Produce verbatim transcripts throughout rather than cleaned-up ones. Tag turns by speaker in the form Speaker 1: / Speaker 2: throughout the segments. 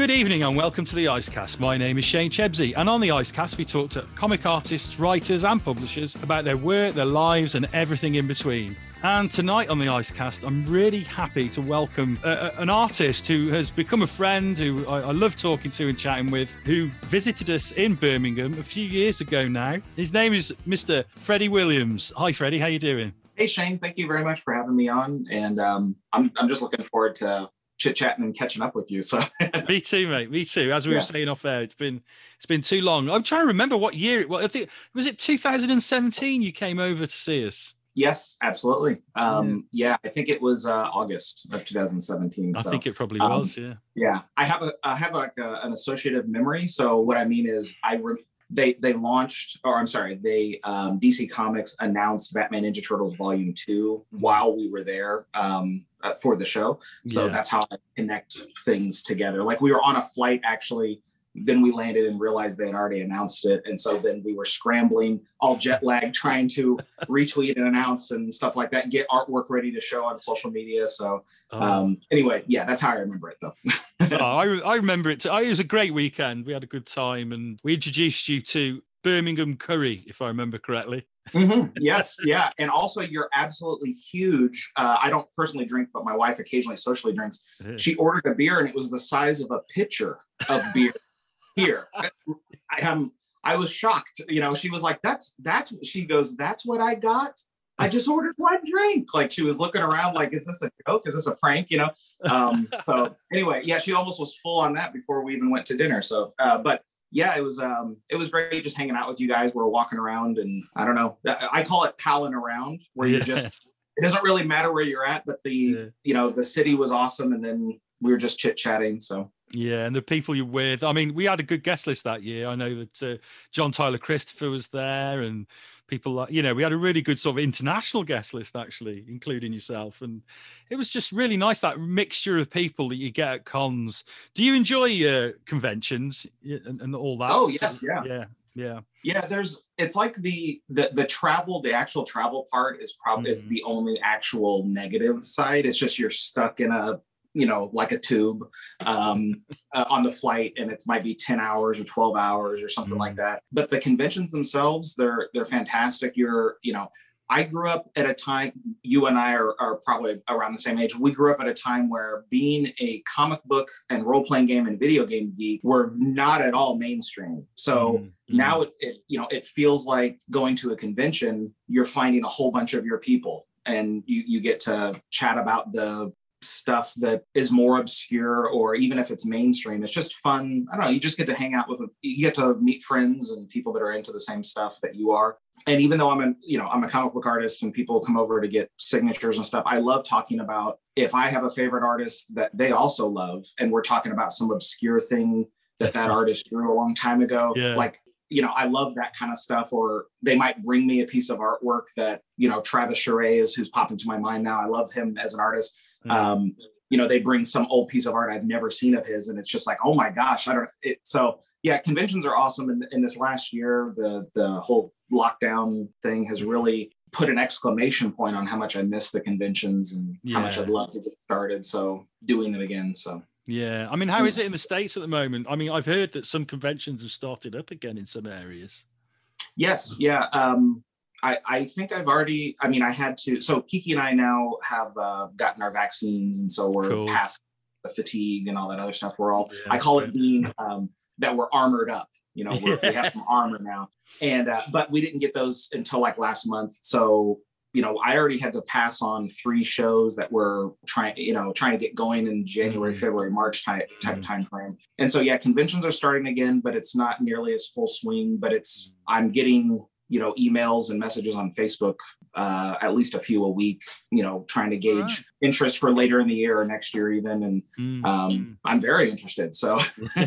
Speaker 1: Good evening and welcome to the Icecast. My name is Shane Chebsey, and on the Icecast we talk to comic artists, writers and publishers about their work, their lives and everything in between. And tonight on the Icecast, I'm really happy to welcome a, a, an artist who has become a friend, who I, I love talking to and chatting with, who visited us in Birmingham a few years ago now. His name is Mister Freddie Williams. Hi Freddie, how you doing?
Speaker 2: Hey Shane, thank you very much for having me on, and um, I'm I'm just looking forward to chit-chatting and catching up with you. So
Speaker 1: me too, mate. Me too. As we
Speaker 2: yeah.
Speaker 1: were saying off air, it's been it's been too long. I'm trying to remember what year it was. I think was it two thousand seventeen you came over to see us.
Speaker 2: Yes, absolutely. Um, yeah. yeah, I think it was uh, August of two thousand seventeen.
Speaker 1: I
Speaker 2: so,
Speaker 1: think it probably
Speaker 2: um,
Speaker 1: was. Yeah.
Speaker 2: Yeah, I have a I have like a, an associative memory. So what I mean is, I re- they they launched, or I'm sorry, they um, D C Comics announced Batman Ninja Turtles Volume Two while we were there. Um, Uh, for the show. So yeah. That's how I connect things together. Like we were on a flight actually, then we landed and realized they had already announced it. And so then we were scrambling, all jet lagged, trying to retweet and announce and stuff like that, get artwork ready to show on social media. So oh. um, anyway, yeah, that's how I remember it though.
Speaker 1: oh, I, I remember it too. It was a great weekend. We had a good time and we introduced you to Birmingham Curry, if I remember correctly.
Speaker 2: Mm-hmm. Yes, yeah. And also you're absolutely huge. Uh, I don't personally drink, but my wife occasionally socially drinks. Yeah. She ordered a beer and it was the size of a pitcher of beer here. I, I, um, I was shocked. You know, she was like, that's, that's, she goes, that's what I got. I just ordered one drink. Like she was looking around like, is this a joke? Is this a prank? You know? Um, so anyway, yeah, she almost was full on that before we even went to dinner. So, uh, but yeah, it was um, it was great just hanging out with you guys. We're walking around and I don't know, I call it palling around where you just, it doesn't really matter where you're at, but the, yeah. you know, the city was awesome. And then we were just chit chatting. So.
Speaker 1: Yeah, and the people you're with. I mean, we had a good guest list that year. I know that uh, John Tyler Christopher was there and people like, you know, we had a really good sort of international guest list, actually, including yourself. And it was just really nice, that mixture of people that you get at cons. Do you enjoy uh, conventions and, and all that?
Speaker 2: Oh, yes, yeah.
Speaker 1: Yeah, yeah.
Speaker 2: Yeah, there's, it's like the, the, the travel, the actual travel part is probably, mm. is the only actual negative side. It's just you're stuck in a, you know, like a tube um, uh, on the flight, and it might be ten hours or twelve hours or something mm-hmm. like that. But the conventions themselves, they're they're fantastic. You're, you know, I grew up at a time, you and I are, are probably around the same age. We grew up at a time where being a comic book and role-playing game and video game geek were not at all mainstream. So mm-hmm. now, it, it, you know, it feels like going to a convention, you're finding a whole bunch of your people and you, you get to chat about the stuff that is more obscure, or even if it's mainstream, it's just fun. I don't know, you just get to hang out with, you get to meet friends and people that are into the same stuff that you are. And even though I'm a, you know, I'm a comic book artist and people come over to get signatures and stuff, I love talking about, if I have a favorite artist that they also love, and we're talking about some obscure thing that that artist drew a long time ago, yeah. like, you know, I love that kind of stuff. Or they might bring me a piece of artwork that, you know, Travis Charest is, who's popping to my mind now. I love him as an artist. Um, you know, they bring some old piece of art I've never seen of his, and it's just like, oh my gosh, I don't. It, so yeah, conventions are awesome. And in, in this last year, the the whole lockdown thing has really put an exclamation point on how much I miss the conventions and yeah. how much I'd love to get started. So doing them again. So.
Speaker 1: Yeah, I mean, how is it in the States at the moment? I mean, I've heard that some conventions have started up again in some areas.
Speaker 2: Yes, yeah. Um, I, I think I've already, I mean, I had to, so Kiki and I now have uh, gotten our vaccines, and so we're cool. past the fatigue and all that other stuff. We're all, yeah, I call it being, um, that we're armored up, you know, we're, yeah. we have some armor now. And, uh, but we didn't get those until like last month. So, you know, I already had to pass on three shows that were trying, you know, trying to get going in January, mm. February, March type, type mm. of time frame. And so, yeah, conventions are starting again, but it's not nearly as full swing, but it's, I'm getting, you know, emails and messages on Facebook, uh, at least a few a week, you know, trying to gauge right. interest for later in the year or next year even. And mm. um, I'm very interested. So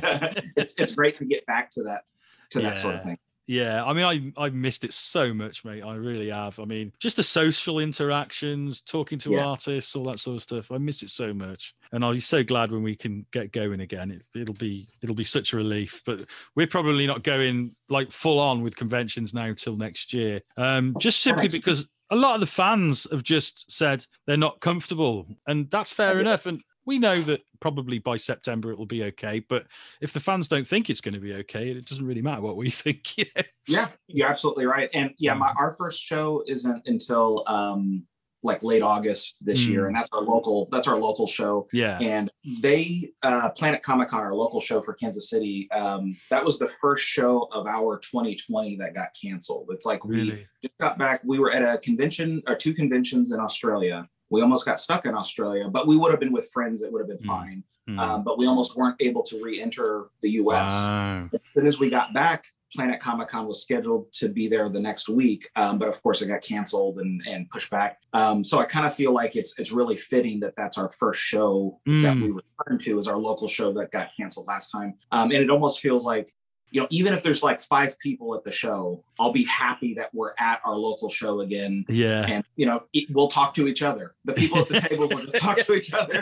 Speaker 2: it's it's great to get back to that, to yeah. that sort of thing.
Speaker 1: Yeah, I mean, I I missed it so much, mate. I really have. I mean, just the social interactions, talking to yeah. artists, all that sort of stuff. I miss it so much, and I'll be so glad when we can get going again. It, it'll be it'll be such a relief. But we're probably not going like full on with conventions now till next year, um, just simply because a lot of the fans have just said they're not comfortable, and that's fair enough. And we know that probably by September it will be okay. But if the fans don't think it's going to be okay, it doesn't really matter what we think. Yeah,
Speaker 2: yeah, you're absolutely right. And yeah, my our first show isn't until um, like late August this mm. year, and that's our local that's our local show.
Speaker 1: Yeah,
Speaker 2: and they uh, Planet Comic Con, our local show for Kansas City, um, that was the first show of our twenty twenty that got canceled. It's like
Speaker 1: really?
Speaker 2: we just got back. We were at a convention or two conventions in Australia. We almost got stuck in Australia, but we would have been with friends. It would have been mm. fine. Mm. Um, but we almost weren't able to re-enter the U S.
Speaker 1: Wow.
Speaker 2: As soon as we got back, Planet Comic Con was scheduled to be there the next week, um, but of course it got canceled and, and pushed back. Um, so I kind of feel like it's it's really fitting that that's our first show mm. that we return to, is our local show that got canceled last time. Um, and it almost feels like, you know, even if there's like five people at the show, I'll be happy that we're at our local show again.
Speaker 1: Yeah.
Speaker 2: And, you know, it, we'll talk to each other. The people at the table will talk to each other.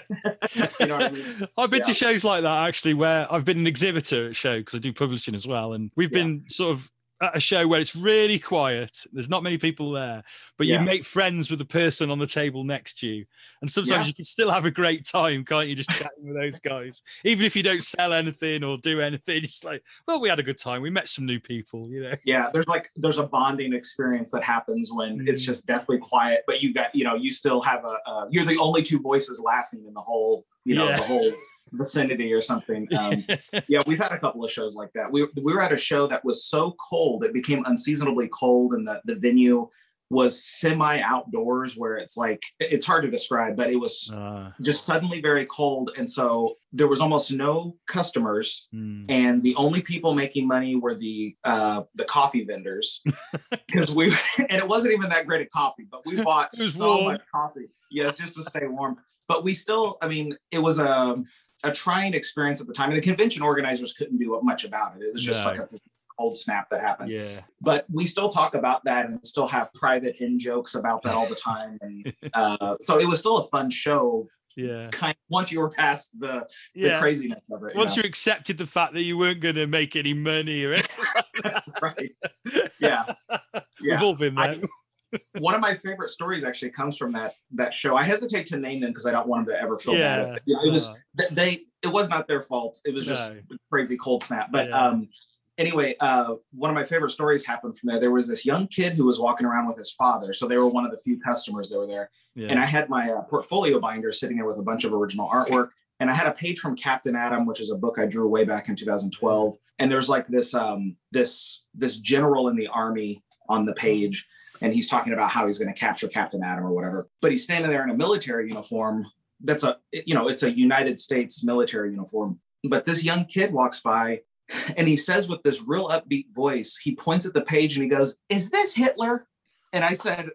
Speaker 2: You know what I mean?
Speaker 1: I've been
Speaker 2: yeah.
Speaker 1: to shows like that, actually, where I've been an exhibitor at show because I do publishing as well. And we've
Speaker 2: yeah.
Speaker 1: been sort of at a show where it's really quiet. There's not many people there, but
Speaker 2: yeah.
Speaker 1: you make friends with the person on the table next to you. And sometimes
Speaker 2: yeah.
Speaker 1: you can still have a great time, can't you? Just chatting with those guys, even if you don't sell anything or do anything. It's like, well, we had a good time. We met some new people, you know?
Speaker 2: Yeah. There's like, there's a bonding experience that happens when mm. it's just deathly quiet, but you got, you know, you still have a, uh, you're the only two voices laughing in the whole, you know, yeah. the whole vicinity or something. Um, yeah, we've had a couple of shows like that. We, we were at a show that was so cold, it became unseasonably cold, and the, the venue was semi outdoors, where it's like, it's hard to describe, but it was uh, just suddenly very cold. And so there was almost no customers. Mm. And the only people making money were the, uh, the coffee vendors, because we, and it wasn't even that great of coffee, but we bought so warm. much coffee. Yes. Just to stay warm. But we still, I mean, it was a, a trying experience at the time. And the convention organizers couldn't do much about it. It was just no. like a cold snap that happened.
Speaker 1: Yeah.
Speaker 2: But we still talk about that and still have private in jokes about that all the time. And uh, so it was still a fun show.
Speaker 1: Yeah.
Speaker 2: Kind of, once you were past the, the yeah. craziness of it.
Speaker 1: Once
Speaker 2: you,
Speaker 1: know? you accepted the fact that you weren't going to make any money or anything like that.
Speaker 2: Right. Yeah. Yeah.
Speaker 1: We've all been there. I,
Speaker 2: one of my favorite stories actually comes from that that show. I hesitate to name them because I don't want them to ever feel
Speaker 1: yeah.
Speaker 2: bad. If, you know, it was they. It was not their fault. It was just no. crazy cold snap. But
Speaker 1: yeah.
Speaker 2: um, anyway, uh, one of my favorite stories happened from there. There was this young kid who was walking around with his father. So they were one of the few customers that were there. Yeah. And I had my uh, portfolio binder sitting there with a bunch of original artwork. And I had a page from Captain Atom, which is a book I drew way back in two thousand twelve. And there's like this um, this this general in the army on the page. And he's talking about how he's going to capture Captain Atom or whatever. But he's standing there in a military uniform. That's a, you know, it's a United States military uniform. But this young kid walks by and he says with this real upbeat voice, he points at the page and he goes, "Is this Hitler?" And I said,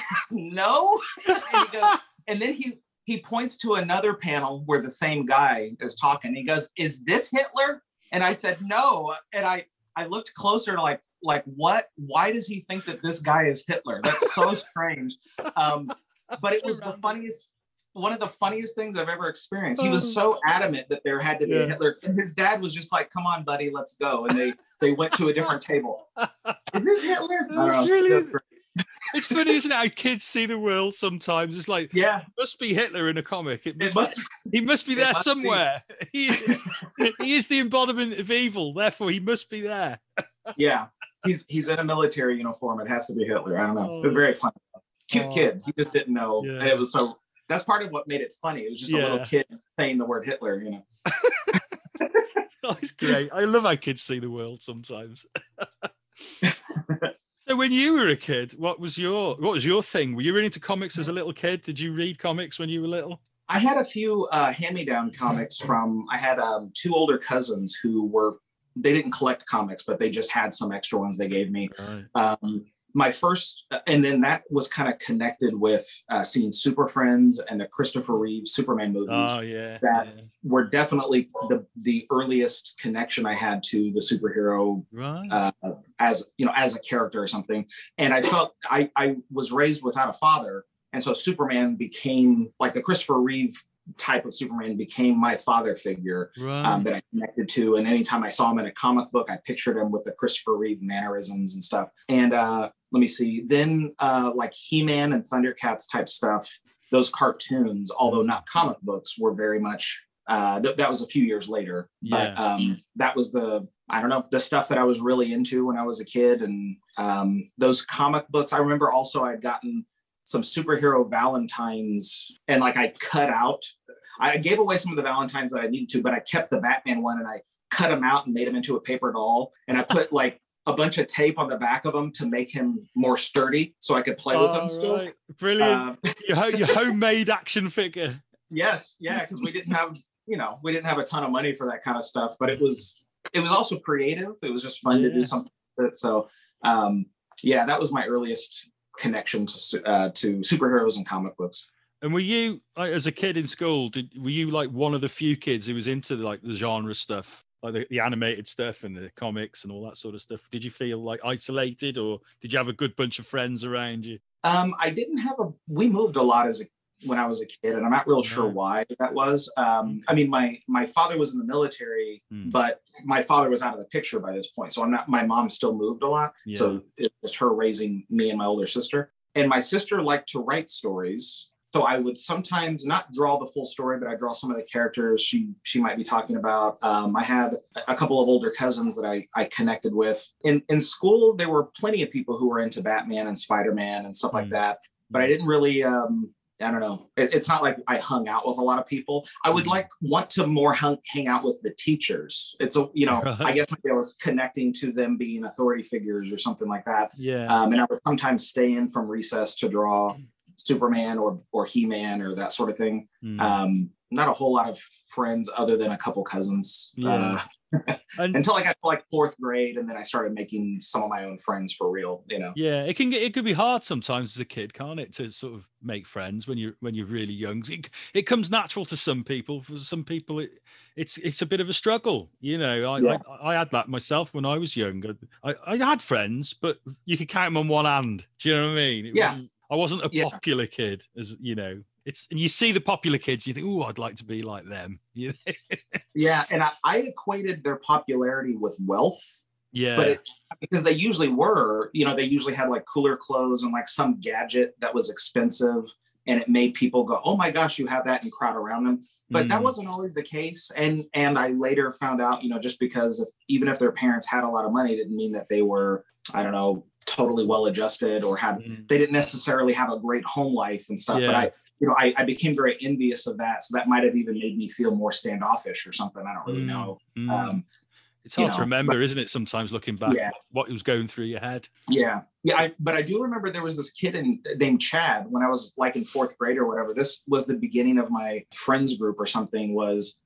Speaker 2: "No." And, he goes, and then he, he points to another panel where the same guy is talking. He goes, "Is this Hitler?" And I said, "No." And I, I looked closer to like, like what, why does he think that this guy is Hitler? That's so strange. Um, but it was the funniest, one of the funniest things I've ever experienced. He was so adamant that there had to be yeah. a Hitler. And his dad was just like, "Come on, buddy, let's go." And they, they went to a different table. "Is this Hitler?"
Speaker 1: It's, really, it's funny, isn't it? How kids see the world sometimes. It's like,
Speaker 2: yeah,
Speaker 1: it must be Hitler in a comic. It must,
Speaker 2: it must
Speaker 1: he must be there
Speaker 2: must
Speaker 1: somewhere. Be. He, he is the embodiment of evil. Therefore, he must be there.
Speaker 2: Yeah. He's he's in a military uniform. It has to be Hitler. I don't know. Oh. It was very funny. Cute oh. kid. He just didn't know. Yeah. And it was so, that's part of what made it funny. It was just yeah. a little kid saying the word Hitler, you know.
Speaker 1: That's great. I love how kids see the world sometimes. So when you were a kid, what was your what was your thing? Were you really into comics as a little kid? Did you read comics when you were little?
Speaker 2: I had a few uh, hand-me-down comics from, I had um, two older cousins who were, they didn't collect comics, but they just had some extra ones they gave me.
Speaker 1: Right.
Speaker 2: Um, my first, and then that was kind of connected with uh, seeing Super Friends and the Christopher Reeve Superman movies.
Speaker 1: Oh, yeah.
Speaker 2: That
Speaker 1: yeah.
Speaker 2: were definitely the the earliest connection I had to the superhero
Speaker 1: right.
Speaker 2: uh, as, you know, as a character or something. And I felt I, I was raised without a father. And so Superman became, like the Christopher Reeve type of Superman became my father figure
Speaker 1: right.
Speaker 2: um, that I connected to. And anytime I saw him in a comic book, I pictured him with the Christopher Reeve mannerisms and stuff. And uh, let me see, then uh, like He-Man and Thundercats type stuff. those cartoons, although not comic books, were very much, uh, th- that was a few years later.
Speaker 1: Yeah.
Speaker 2: But um, that was the, I don't know, the stuff that I was really into when I was a kid. And um, those comic books, I remember also I'd gotten some superhero Valentines, and like I cut out, I gave away some of the Valentines that I needed to, but I kept the Batman one and I cut him out and made him into a paper doll. And I put like a bunch of tape on the back of him to make him more sturdy so I could play with
Speaker 1: oh,
Speaker 2: him still.
Speaker 1: Right. Brilliant. Um, your, ho- your homemade action figure.
Speaker 2: Yes. Yeah. Because we didn't have, you know, we didn't have a ton of money for that kind of stuff, but it was, it was also creative. It was just fun yeah. to do something with it. So um, yeah, that was my earliest connection to uh, to superheroes and comic books.
Speaker 1: And were you, like, as a kid in school, did were you like one of the few kids who was into like the genre stuff, like the, the animated stuff and the comics and all that sort of stuff? Did you feel like isolated, or did you have a good bunch of friends around you?
Speaker 2: Um, I didn't have a. We moved a lot as a when I was a kid, and I'm not real sure why that was. Um, I mean, my my father was in the military, hmm. but my father was out of the picture by this point, so I'm not. My mom still moved a lot, yeah. so it was her raising me and my older sister. And my sister liked to write stories. So I would sometimes not draw the full story, but I draw some of the characters she she might be talking about. Um, I had a couple of older cousins that I, I connected with. In in school, there were plenty of people who were into Batman and Spider-Man and stuff mm. like that. But I didn't really, um, I don't know. It, it's not like I hung out with a lot of people. I would like want to more hung, hang out with the teachers. It's a, you know, right. I guess maybe I was connecting to them being authority figures or something like that.
Speaker 1: Yeah.
Speaker 2: Um, and I would sometimes stay in from recess to draw Superman or or He-Man or that sort of thing. Mm. Um, not a whole lot of friends other than a couple cousins.
Speaker 1: Yeah.
Speaker 2: Uh,
Speaker 1: and,
Speaker 2: until I got to like fourth grade, and then I started making some of my own friends for real. You know.
Speaker 1: Yeah, it can get it could be hard sometimes as a kid, can't it, to sort of make friends when you're when you're really young. It, it comes natural to some people. For some people, it it's it's a bit of a struggle. You know, I
Speaker 2: yeah.
Speaker 1: I, I had that myself when I was young. I I had friends, but you could count them on one hand. Do you know what I mean? It
Speaker 2: yeah.
Speaker 1: wasn't, I wasn't a
Speaker 2: yeah.
Speaker 1: popular kid, as you know. It's and you see the popular kids, you think, "Oh, I'd like to be like them."
Speaker 2: Yeah, and I, I equated their popularity with wealth.
Speaker 1: Yeah,
Speaker 2: but it, because they usually were, you know, they usually had like cooler clothes and like some gadget that was expensive, and it made people go, "Oh my gosh, you have that," and crowd around them. But mm. that wasn't always the case. And and I later found out, you know, just because if, even if their parents had a lot of money, didn't mean that they were, I don't know, totally well adjusted or had mm. they didn't necessarily have a great home life and stuff.
Speaker 1: Yeah.
Speaker 2: But I. You know, I, I became very envious of that. So that might have even made me feel more standoffish or something. I don't really
Speaker 1: mm,
Speaker 2: know.
Speaker 1: Mm.
Speaker 2: Um,
Speaker 1: it's hard
Speaker 2: you know,
Speaker 1: to remember,
Speaker 2: but,
Speaker 1: isn't it? Sometimes looking back,
Speaker 2: yeah.
Speaker 1: what was going through your head.
Speaker 2: Yeah. Yeah. I, but I do remember there was this kid in, named Chad when I was like in fourth grade or whatever. This was the beginning of my friends group or something. Was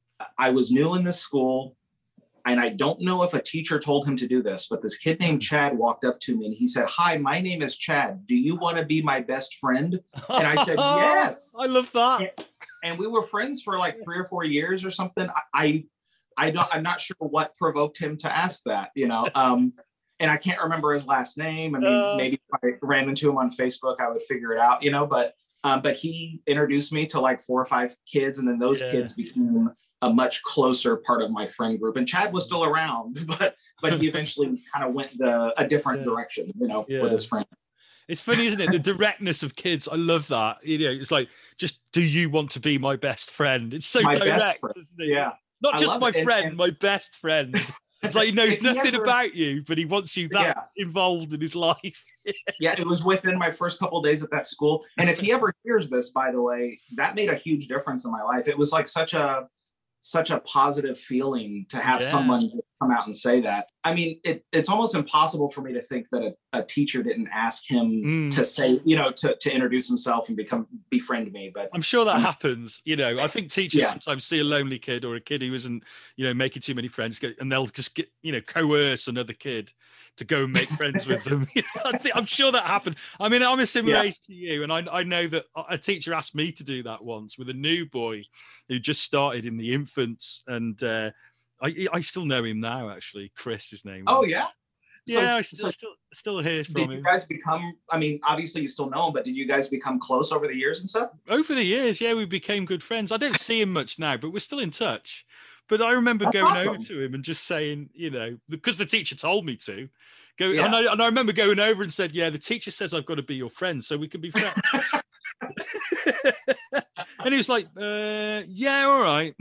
Speaker 2: I was new in this school. And I don't know if a teacher told him to do this, but this kid named Chad walked up to me and he said, "Hi, my name is Chad. Do you want to be my best friend?" And I said, "Yes."
Speaker 1: I love that.
Speaker 2: And, and we were friends for like three or four years or something. I, I, I don't, I'm not sure what provoked him to ask that, you know? Um, and I can't remember his last name. I mean, uh, maybe if I ran into him on Facebook, I would figure it out, you know, but, um, but he introduced me to like four or five kids. And then those yeah. kids became a much closer part of my friend group. And Chad was still around, but but he eventually kind of went the, a different yeah. direction, you know, yeah. with his friend.
Speaker 1: It's funny, isn't it? The directness of kids. I love that. You know, it's like, just, do you want to be my best friend? It's so
Speaker 2: my
Speaker 1: direct, isn't it?
Speaker 2: Yeah.
Speaker 1: Not
Speaker 2: I
Speaker 1: just my
Speaker 2: it.
Speaker 1: friend,
Speaker 2: and, and,
Speaker 1: my best friend. It's like he knows
Speaker 2: he
Speaker 1: nothing
Speaker 2: ever,
Speaker 1: about you, but he wants you that
Speaker 2: yeah.
Speaker 1: involved in his life.
Speaker 2: Yeah, it was within my first couple of days at that school. And if he ever hears this, by the way, that made a huge difference in my life. It was like such a such a positive feeling to have yeah. someone just come out and say that. I mean, it, it's almost impossible for me to think that a, a teacher didn't ask him
Speaker 1: mm.
Speaker 2: to say, you know, to, to introduce himself and become befriend me. But
Speaker 1: I'm sure that um, happens. You know, I think teachers
Speaker 2: yeah.
Speaker 1: sometimes see a lonely kid or a kid who isn't, you know, making too many friends, and they'll just get, you know, coerce another kid to go and make friends with them. You know, I think, I'm sure that happened. I mean, I'm a similar
Speaker 2: yeah.
Speaker 1: age to you, and I, I know that a teacher asked me to do that once with a new boy who just started in the infants, and uh, I I still know him now. Actually, Chris, his name.
Speaker 2: Oh yeah,
Speaker 1: yeah.
Speaker 2: So,
Speaker 1: I still,
Speaker 2: so
Speaker 1: still still hear from
Speaker 2: did
Speaker 1: him.
Speaker 2: you guys become? I mean, obviously you still know him, but did you guys become close over the years and stuff?
Speaker 1: Over the years, yeah, we became good friends. I don't see him much now, but we're still in touch. But I remember
Speaker 2: That's
Speaker 1: going
Speaker 2: awesome.
Speaker 1: over to him and just saying, you know, because the teacher told me to. Go,
Speaker 2: yeah.
Speaker 1: and, I, and I remember going over and said, "Yeah, the teacher says I've got to be your friend, so we can be friends." And he was like, uh, yeah, all right.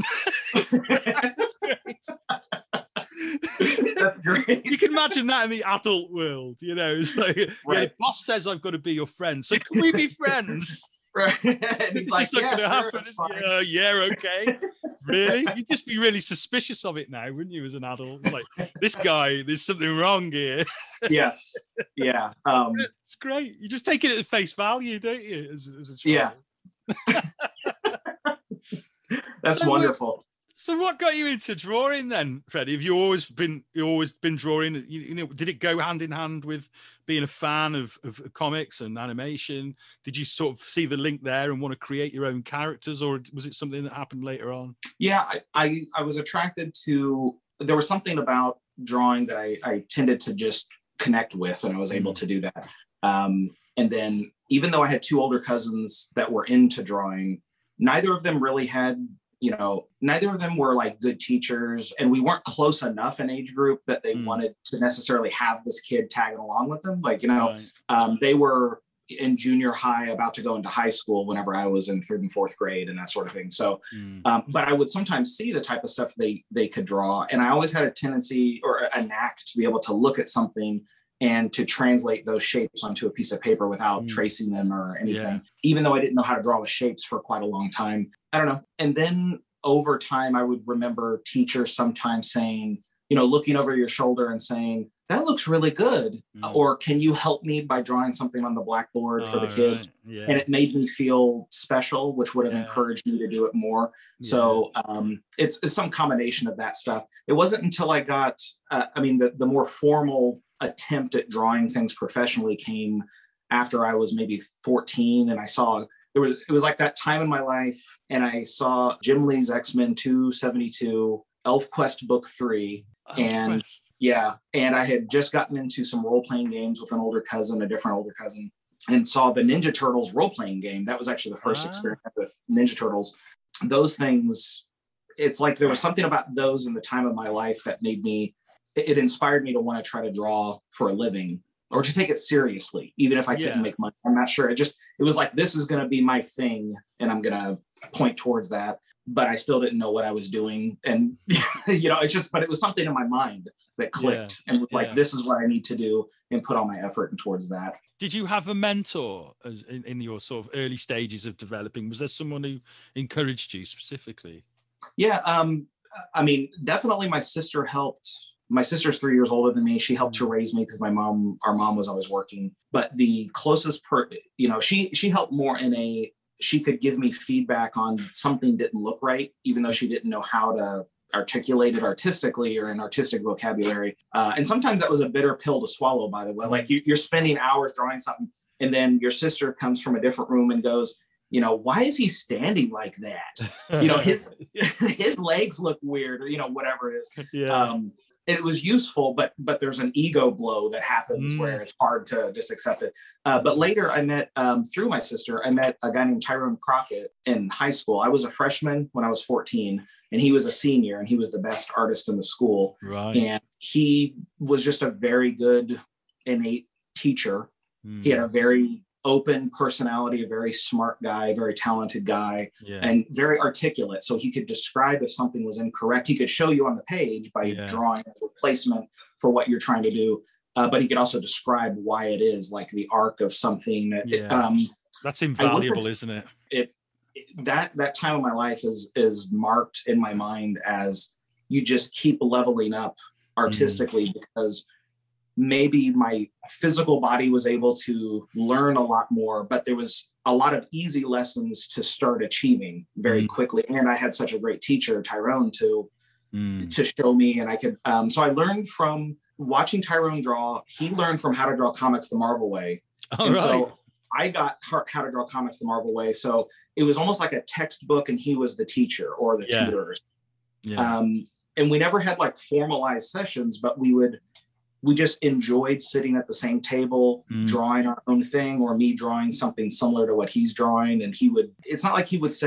Speaker 2: That's great.
Speaker 1: You can imagine that in the adult world, you know. It's like, right. Yeah, the boss says I've got to be your friend, so can we be friends?
Speaker 2: Right. And he's like,
Speaker 1: not
Speaker 2: yeah,
Speaker 1: going to
Speaker 2: sure,
Speaker 1: happen. Yeah, yeah, okay. Really? You'd just be really suspicious of it now, wouldn't you, as an adult? It's like, this guy, there's something wrong here.
Speaker 2: Yes. Yeah. Um,
Speaker 1: it's great. You just take it at face value, don't you, as, as a child?
Speaker 2: Yeah. That's
Speaker 1: so,
Speaker 2: wonderful.
Speaker 1: So what got you into drawing then, Freddie? Have you always been you always been drawing? You, you know, did it go hand in hand with being a fan of, of comics and animation? Did you sort of see the link there and want to create your own characters, or was it something that happened later on?
Speaker 2: Yeah, I I, I was attracted to. There was something about drawing that I, I tended to just connect with, and I was mm. able to do that. Um, and then, even though I had two older cousins that were into drawing, neither of them really had. You know, neither of them were like good teachers, and we weren't close enough in age group that they mm. wanted to necessarily have this kid tagging along with them. Like, you know, right. um, they were in junior high, about to go into high school whenever I was in third and fourth grade and that sort of thing. So, mm. um, but I would sometimes see the type of stuff they they could draw, and I always had a tendency or a knack to be able to look at something and to translate those shapes onto a piece of paper without mm. tracing them or anything, yeah. even though I didn't know how to draw with shapes for quite a long time. I don't know. And then over time, I would remember teachers sometimes saying, you know, looking over your shoulder and saying, that looks really good. Mm. Or can you help me by drawing something on the blackboard oh, for the kids? Right. Yeah. And it made me feel special, which would have yeah. encouraged me to do it more. Yeah. So um, it's, it's some combination of that stuff. It wasn't until I got, uh, I mean, the, the more formal attempt at drawing things professionally came after I was maybe fourteen, and I saw there was it was like that time in my life, and I saw Jim Lee's X-Men two seventy-two, ElfQuest book three, oh, and Quest. yeah, and I had just gotten into some role-playing games with an older cousin, a different older cousin, and saw the Ninja Turtles role-playing game. That was actually the first ah. experience with Ninja Turtles. Those things, it's like there was something about those in the time of my life that made me, it inspired me to want to try to draw for a living, or to take it seriously, even if I couldn't yeah. make money. I'm not sure. It just, it was like, this is going to be my thing, and I'm going to point towards that. But I still didn't know what I was doing. And, you know, it's just, but it was something in my mind that clicked yeah. and was like, yeah. this is what I need to do, and put all my effort towards that.
Speaker 1: Did you have a mentor as in, in your sort of early stages of developing? Was there someone who encouraged you specifically?
Speaker 2: Yeah. Um, I mean, definitely my sister helped. My sister's three years older than me. She helped to raise me because my mom, our mom was always working. But the closest per, you know, she she helped more in a, she could give me feedback on something didn't look right, even though she didn't know how to articulate it artistically or in artistic vocabulary. Uh, and sometimes that was a bitter pill to swallow, by the way. Like you, you're spending hours drawing something, and then your sister comes from a different room and goes, you know, why is he standing like that? You know, his his legs look weird, or, you know, whatever it is. Yeah. Um, it was useful, but but there's an ego blow that happens mm. where it's hard to just accept it. Uh, but later I met, um, through my sister, I met a guy named Tyrone Crockett in high school. I was a freshman when I was fourteen, and he was a senior, and he was the best artist in the school. Right. And he was just a very good, innate teacher. Mm. He had a very open personality, a very smart guy, very talented guy, yeah. and very articulate. So he could describe if something was incorrect. He could show you on the page by yeah. drawing a replacement for what you're trying to do. Uh, but he could also describe why it is, like the arc of something. That,
Speaker 1: yeah. um, That's invaluable, isn't it?
Speaker 2: It, it? That that time of my life is is marked in my mind as you just keep leveling up artistically mm. because maybe my physical body was able to learn a lot more, but there was a lot of easy lessons to start achieving very mm. quickly. And I had such a great teacher, Tyrone, to, mm. to show me. And I could, um, so I learned from watching Tyrone draw. He learned from How to Draw Comics the Marvel Way. Oh, and right. so I got How to Draw Comics the Marvel Way. So it was almost like a textbook, and he was the teacher or the yeah. tutor. Yeah. Um, and we never had like formalized sessions, but we would, we just enjoyed sitting at the same table, mm. drawing our own thing, or me drawing something similar to what he's drawing. And he would, it's not like he would say,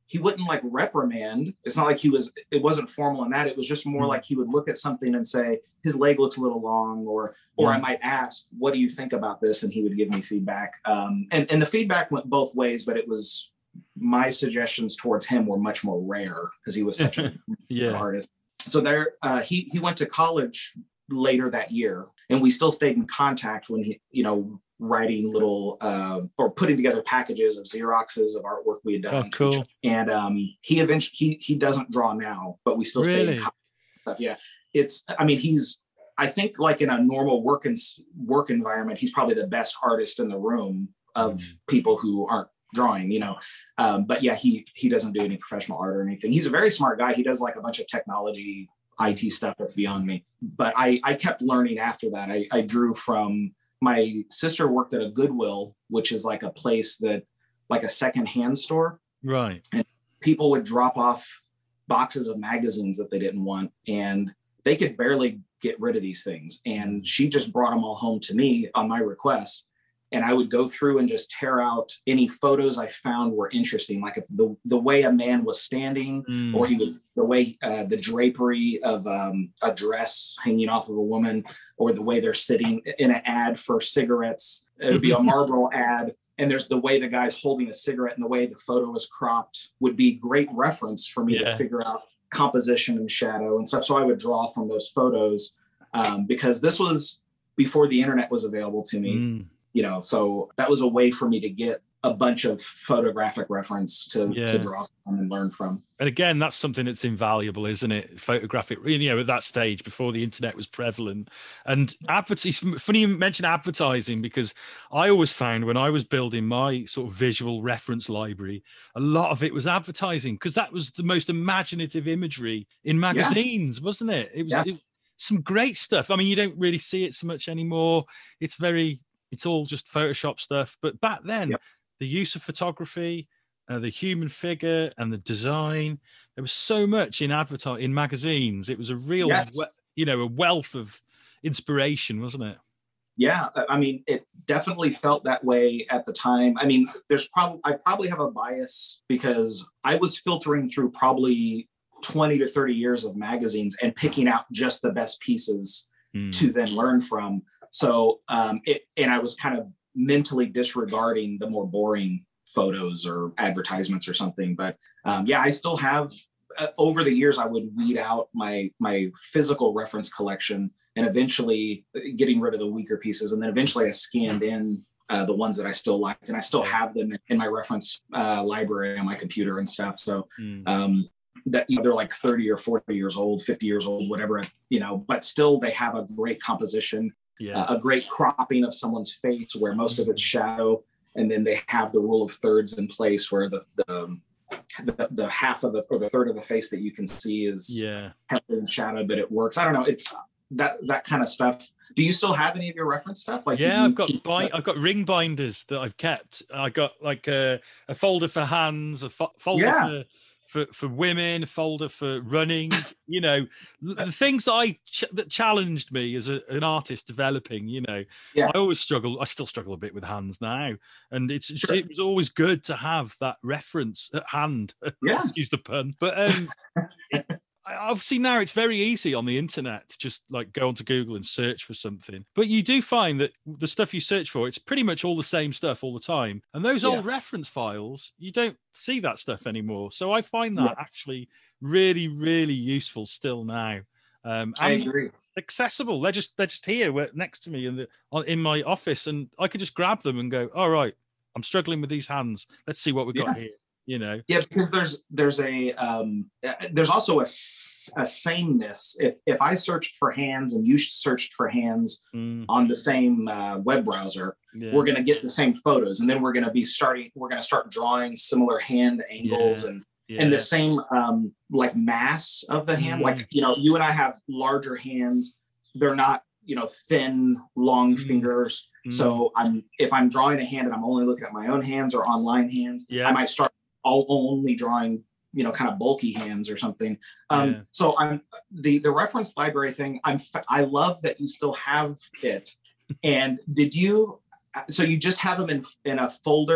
Speaker 2: he wouldn't like reprimand. It's not like he was, it wasn't formal in that. It was just more mm. like he would look at something and say, his leg looks a little long, or, or mm. I might ask, what do you think about this? And he would give me feedback. Um, and, and the feedback went both ways, but it was, my suggestions towards him were much more rare because he was such a yeah. artist. So there, uh, he, he went to college later that year, and we still stayed in contact when he, you know, writing little uh, or putting together packages of Xeroxes of artwork we had done.
Speaker 1: Oh, cool.
Speaker 2: And um, he eventually, he, he doesn't draw now, but we still
Speaker 1: really?
Speaker 2: stay in contact and stuff. Yeah. It's, I mean, he's, I think like in a normal work and work environment, he's probably the best artist in the room of mm. people who aren't drawing, you know. Um, but yeah, he, he doesn't do any professional art or anything. He's a very smart guy. He does like a bunch of technology, I T stuff that's beyond me. But I, I kept learning after that. I, I drew from, my sister worked at a Goodwill, which is like a place that, like a secondhand store.
Speaker 1: Right.
Speaker 2: And people would drop off boxes of magazines that they didn't want, and they could barely get rid of these things. And she just brought them all home to me on my request. And I would go through and just tear out any photos I found were interesting. Like if the, the way a man was standing mm. or he was, the way uh, the drapery of um, a dress hanging off of a woman, or the way they're sitting in an ad for cigarettes. It would be a Marlboro ad. And there's the way the guy's holding a cigarette and the way the photo is cropped would be great reference for me yeah. to figure out composition and shadow and stuff. So I would draw from those photos um, because this was before the internet was available to me. Mm. You know, so that was a way for me to get a bunch of photographic reference to, yeah. to draw from and learn from.
Speaker 1: And again, that's something that's invaluable, isn't it? Photographic, you know, at that stage before the internet was prevalent. And advertising, funny you mention advertising, because I always found when I was building my sort of visual reference library, a lot of it was advertising, because that was the most imaginative imagery in magazines, yeah. wasn't it? It was, yeah. it, some great stuff. I mean, you don't really see it so much anymore. It's very... It's all just Photoshop stuff. But back then, yep. the use of photography, uh, the human figure and the design, there was so much in advertising, in magazines. It was a real, yes. we- you know, a wealth of inspiration, wasn't it?
Speaker 2: Yeah. I mean, it definitely felt that way at the time. I mean, there's probably, I probably have a bias because I was filtering through probably twenty to thirty years of magazines and picking out just the best pieces mm. to then learn from. So um, it, and I was kind of mentally disregarding the more boring photos or advertisements or something. But um, yeah, I still have, uh, over the years, I would weed out my, my physical reference collection and eventually getting rid of the weaker pieces. And then eventually I scanned in uh, the ones that I still liked, and I still have them in my reference uh, library on my computer and stuff. So mm. um, that, you know, they're like thirty or forty years old, fifty years old, whatever, you know, but still they have a great composition. Yeah. Uh, a great cropping of someone's face where most of it's shadow, and then they have the rule of thirds in place where the the, um, the, the half of the or the third of the face that you can see is
Speaker 1: yeah
Speaker 2: heavily in shadow, but it works. I don't know. It's that that kind of stuff. Do you still have any of your reference stuff? Like
Speaker 1: yeah, I've got bind, I've got ring binders that I've kept. I got like a, a folder for hands, a fo- folder yeah. for. For, for women, a folder for running, you know, the things that I ch- that challenged me as a, an artist developing, you know, yeah. I always struggle. I still struggle a bit with hands now, and it's sure. it was always good to have that reference at hand.
Speaker 2: Yeah,
Speaker 1: excuse the pun, but um, it, obviously now it's very easy on the internet to just like go onto Google and search for something. But you do find that the stuff you search for, it's pretty much all the same stuff all the time. And those yeah. old reference files, you don't see that stuff anymore. So I find that yeah. actually really, really useful still now. Um,
Speaker 2: I agree.
Speaker 1: Accessible. They're just they're just here next to me in the in my office, and I can just grab them and go, all right, I'm struggling with these hands. Let's see what we've yeah. got here. You know,
Speaker 2: yeah, because there's there's a um, there's also a, a sameness. If if I searched for hands and you searched for hands mm. on the same uh, web browser, yeah. we're going to get the same photos, and then we're going to be starting. We're going to start drawing similar hand angles yeah. and yeah. and the same um, like mass of the hand. Mm. Like, you know, you and I have larger hands. They're not, you know, thin, long mm. fingers. Mm. So I'm if I'm drawing a hand and I'm only looking at my own hands or online hands, yeah. I might start. All only drawing, you know, kind of bulky hands or something. Um, yeah. So I'm the the reference library thing. I'm I love that you still have it. And did you? So you just have them in in a folder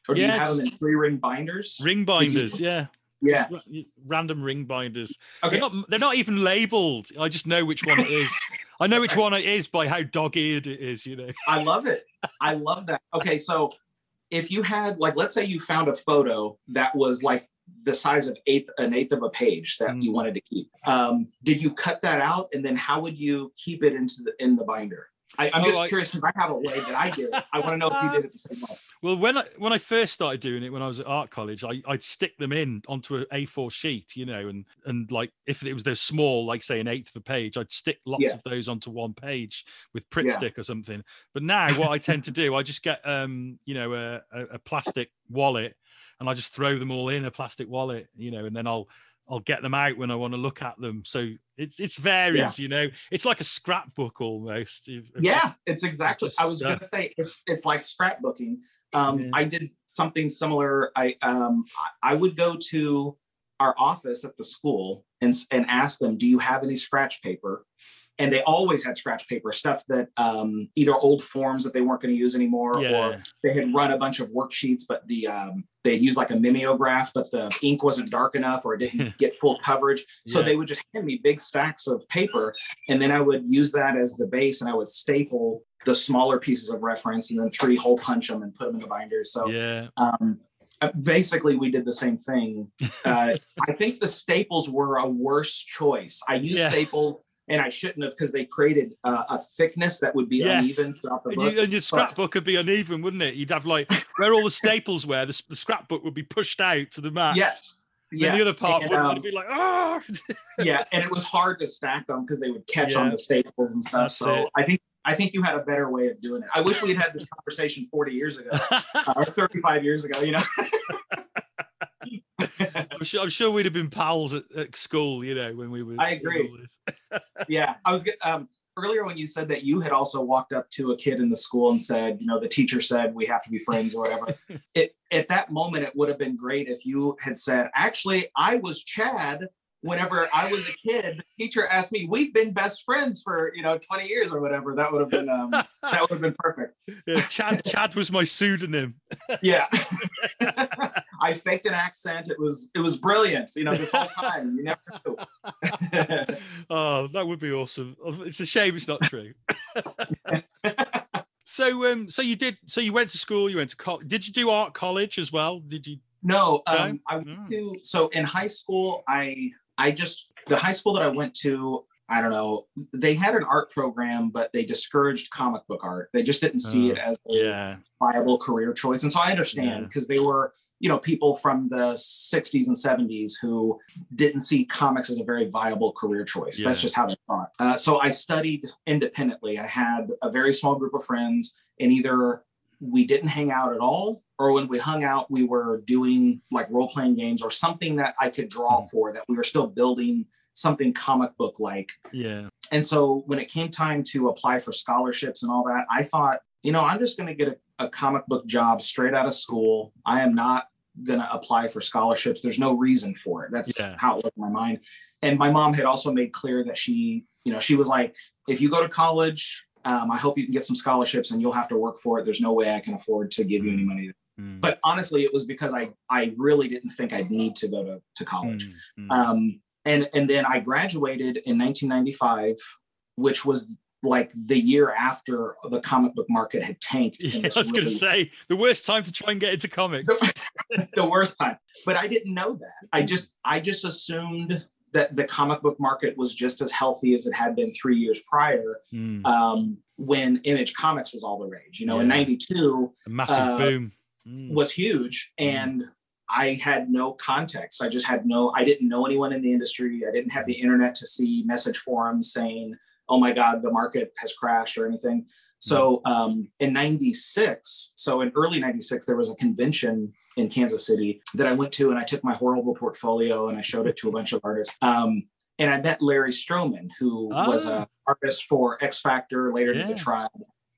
Speaker 2: Or do
Speaker 1: yeah,
Speaker 2: you have
Speaker 1: just
Speaker 2: them in three ring binders?
Speaker 1: ring binders,
Speaker 2: you,
Speaker 1: yeah.
Speaker 2: Yeah.
Speaker 1: Just random ring binders.
Speaker 2: Okay.
Speaker 1: They're not, they're not even labeled. I just know which one it is. I know which one it is by how dog-eared it is, you know.
Speaker 2: I love it. I love that. Okay, so if you had, like, let's say you found a photo that was like the size of eighth, an eighth of a page that mm. you wanted to keep. Um, did you cut that out, and then how would you keep it into the in the binder? I, I'm oh, just I, curious because I have a way that I did it. I want to know if you did it the same way.
Speaker 1: Well, when I when I first started doing it, when I was at art college, I, I'd stick them in onto an A four sheet, you know, and and like if it was those small, like say an eighth of a page, I'd stick lots yeah. of those onto one page with Pritt yeah. stick or something. But now what I tend to do, I just get um, you know, a, a, a plastic wallet, and I just throw them all in a plastic wallet, you know, and then I'll I'll get them out when I want to look at them. So it's it's varies, yeah. you know. It's like a scrapbook almost.
Speaker 2: Yeah, it's exactly. I was going to say it's it's like scrapbooking. Um, yeah. I did something similar. I um, I would go to our office at the school and and ask them, "Do you have any scratch paper?" And they always had scratch paper, stuff that um, either old forms that they weren't going to use anymore, yeah. or they had run a bunch of worksheets, but the um, they'd use like a mimeograph, but the ink wasn't dark enough or it didn't get full coverage. So yeah. they would just hand me big stacks of paper, and then I would use that as the base, and I would staple the smaller pieces of reference, and then three hole punch them and put them in the binders. So
Speaker 1: yeah.
Speaker 2: um, basically, we did the same thing. Uh, I think the staples were a worse choice. I used yeah. staples. And I shouldn't have, because they created uh, a thickness that would be yes. uneven throughout the book.
Speaker 1: And, you, and your scrapbook but, would be uneven, wouldn't it? You'd have like where all the staples were, the, the scrapbook would be pushed out to the max.
Speaker 2: Yes.
Speaker 1: And
Speaker 2: yes.
Speaker 1: the other part
Speaker 2: and,
Speaker 1: wouldn't.
Speaker 2: Um,
Speaker 1: It'd be like, ah.
Speaker 2: yeah, and it was hard to stack them because they would catch
Speaker 1: yeah.
Speaker 2: on the staples and stuff.
Speaker 1: That's
Speaker 2: so
Speaker 1: it.
Speaker 2: I think I think you had a better way of doing it. I wish we had had this conversation forty years ago uh, or thirty-five years ago. You know.
Speaker 1: I'm sure, I'm sure we'd have been pals at, at school, you know, when we were.
Speaker 2: I agree. yeah, I was get, um, earlier when you said that you had also walked up to a kid in the school and said, you know, the teacher said we have to be friends or whatever. it at that moment, it would have been great if you had said, actually, I was Chad. Whenever I was a kid, the teacher asked me, we've been best friends for, you know, twenty years or whatever. That would have been, um, that would have been perfect.
Speaker 1: Yeah, Chad, Chad was my pseudonym.
Speaker 2: yeah. I faked an accent. It was, it was brilliant. You know, this whole time, you never knew.
Speaker 1: Oh, that would be awesome. It's a shame it's not true. so, um, so you did, so you went to school, you went to college. Did you do art college as well? Did you?
Speaker 2: No, um, I went to, so in high school, I, I just, the high school that I went to, I don't know, they had an art program, but they discouraged comic book art. They just didn't see uh, it as a
Speaker 1: yeah.
Speaker 2: viable career choice. And so I understand because yeah. they were, you know, people from the sixties and seventies who didn't see comics as a very viable career choice. Yeah. That's just how they thought. Uh, so I studied independently. I had a very small group of friends, and either we didn't hang out at all, or when we hung out, we were doing like role-playing games or something that I could draw mm. for, that we were still building something comic book like.
Speaker 1: Yeah.
Speaker 2: And so when it came time to apply for scholarships and all that, I thought, you know, I'm just going to get a, a comic book job straight out of school. I am not going to apply for scholarships. There's no reason for it. That's yeah. how it was in my mind. And my mom had also made clear that she, you know, she was like, if you go to college, um, I hope you can get some scholarships and you'll have to work for it. There's no way I can afford to give you any money. Mm. But honestly, it was because I, I really didn't think I'd need to go to, to college. Mm. Um, and, and then I graduated in nineteen ninety-five, which was like the year after the comic book market had tanked.
Speaker 1: Yeah, I was really, going to say the worst time to try and get into comics.
Speaker 2: the, the worst time. But I didn't know that. I just, I just assumed that the comic book market was just as healthy as it had been three years prior, mm. um, when Image Comics was all the rage. You know, yeah. in ninety-two,
Speaker 1: a massive uh, boom
Speaker 2: mm. was huge, and mm. I had no context. I just had no. I didn't know anyone in the industry. I didn't have the internet to see message forums saying, "Oh my God, the market has crashed" or anything. So um, in ninety-six, so in early ninety-six, there was a convention in Kansas City that I went to, and I took my horrible portfolio and I showed it to a bunch of artists. Um, and I met Larry Stroman, who oh. was an artist for X Factor, later yeah. to the Tribe.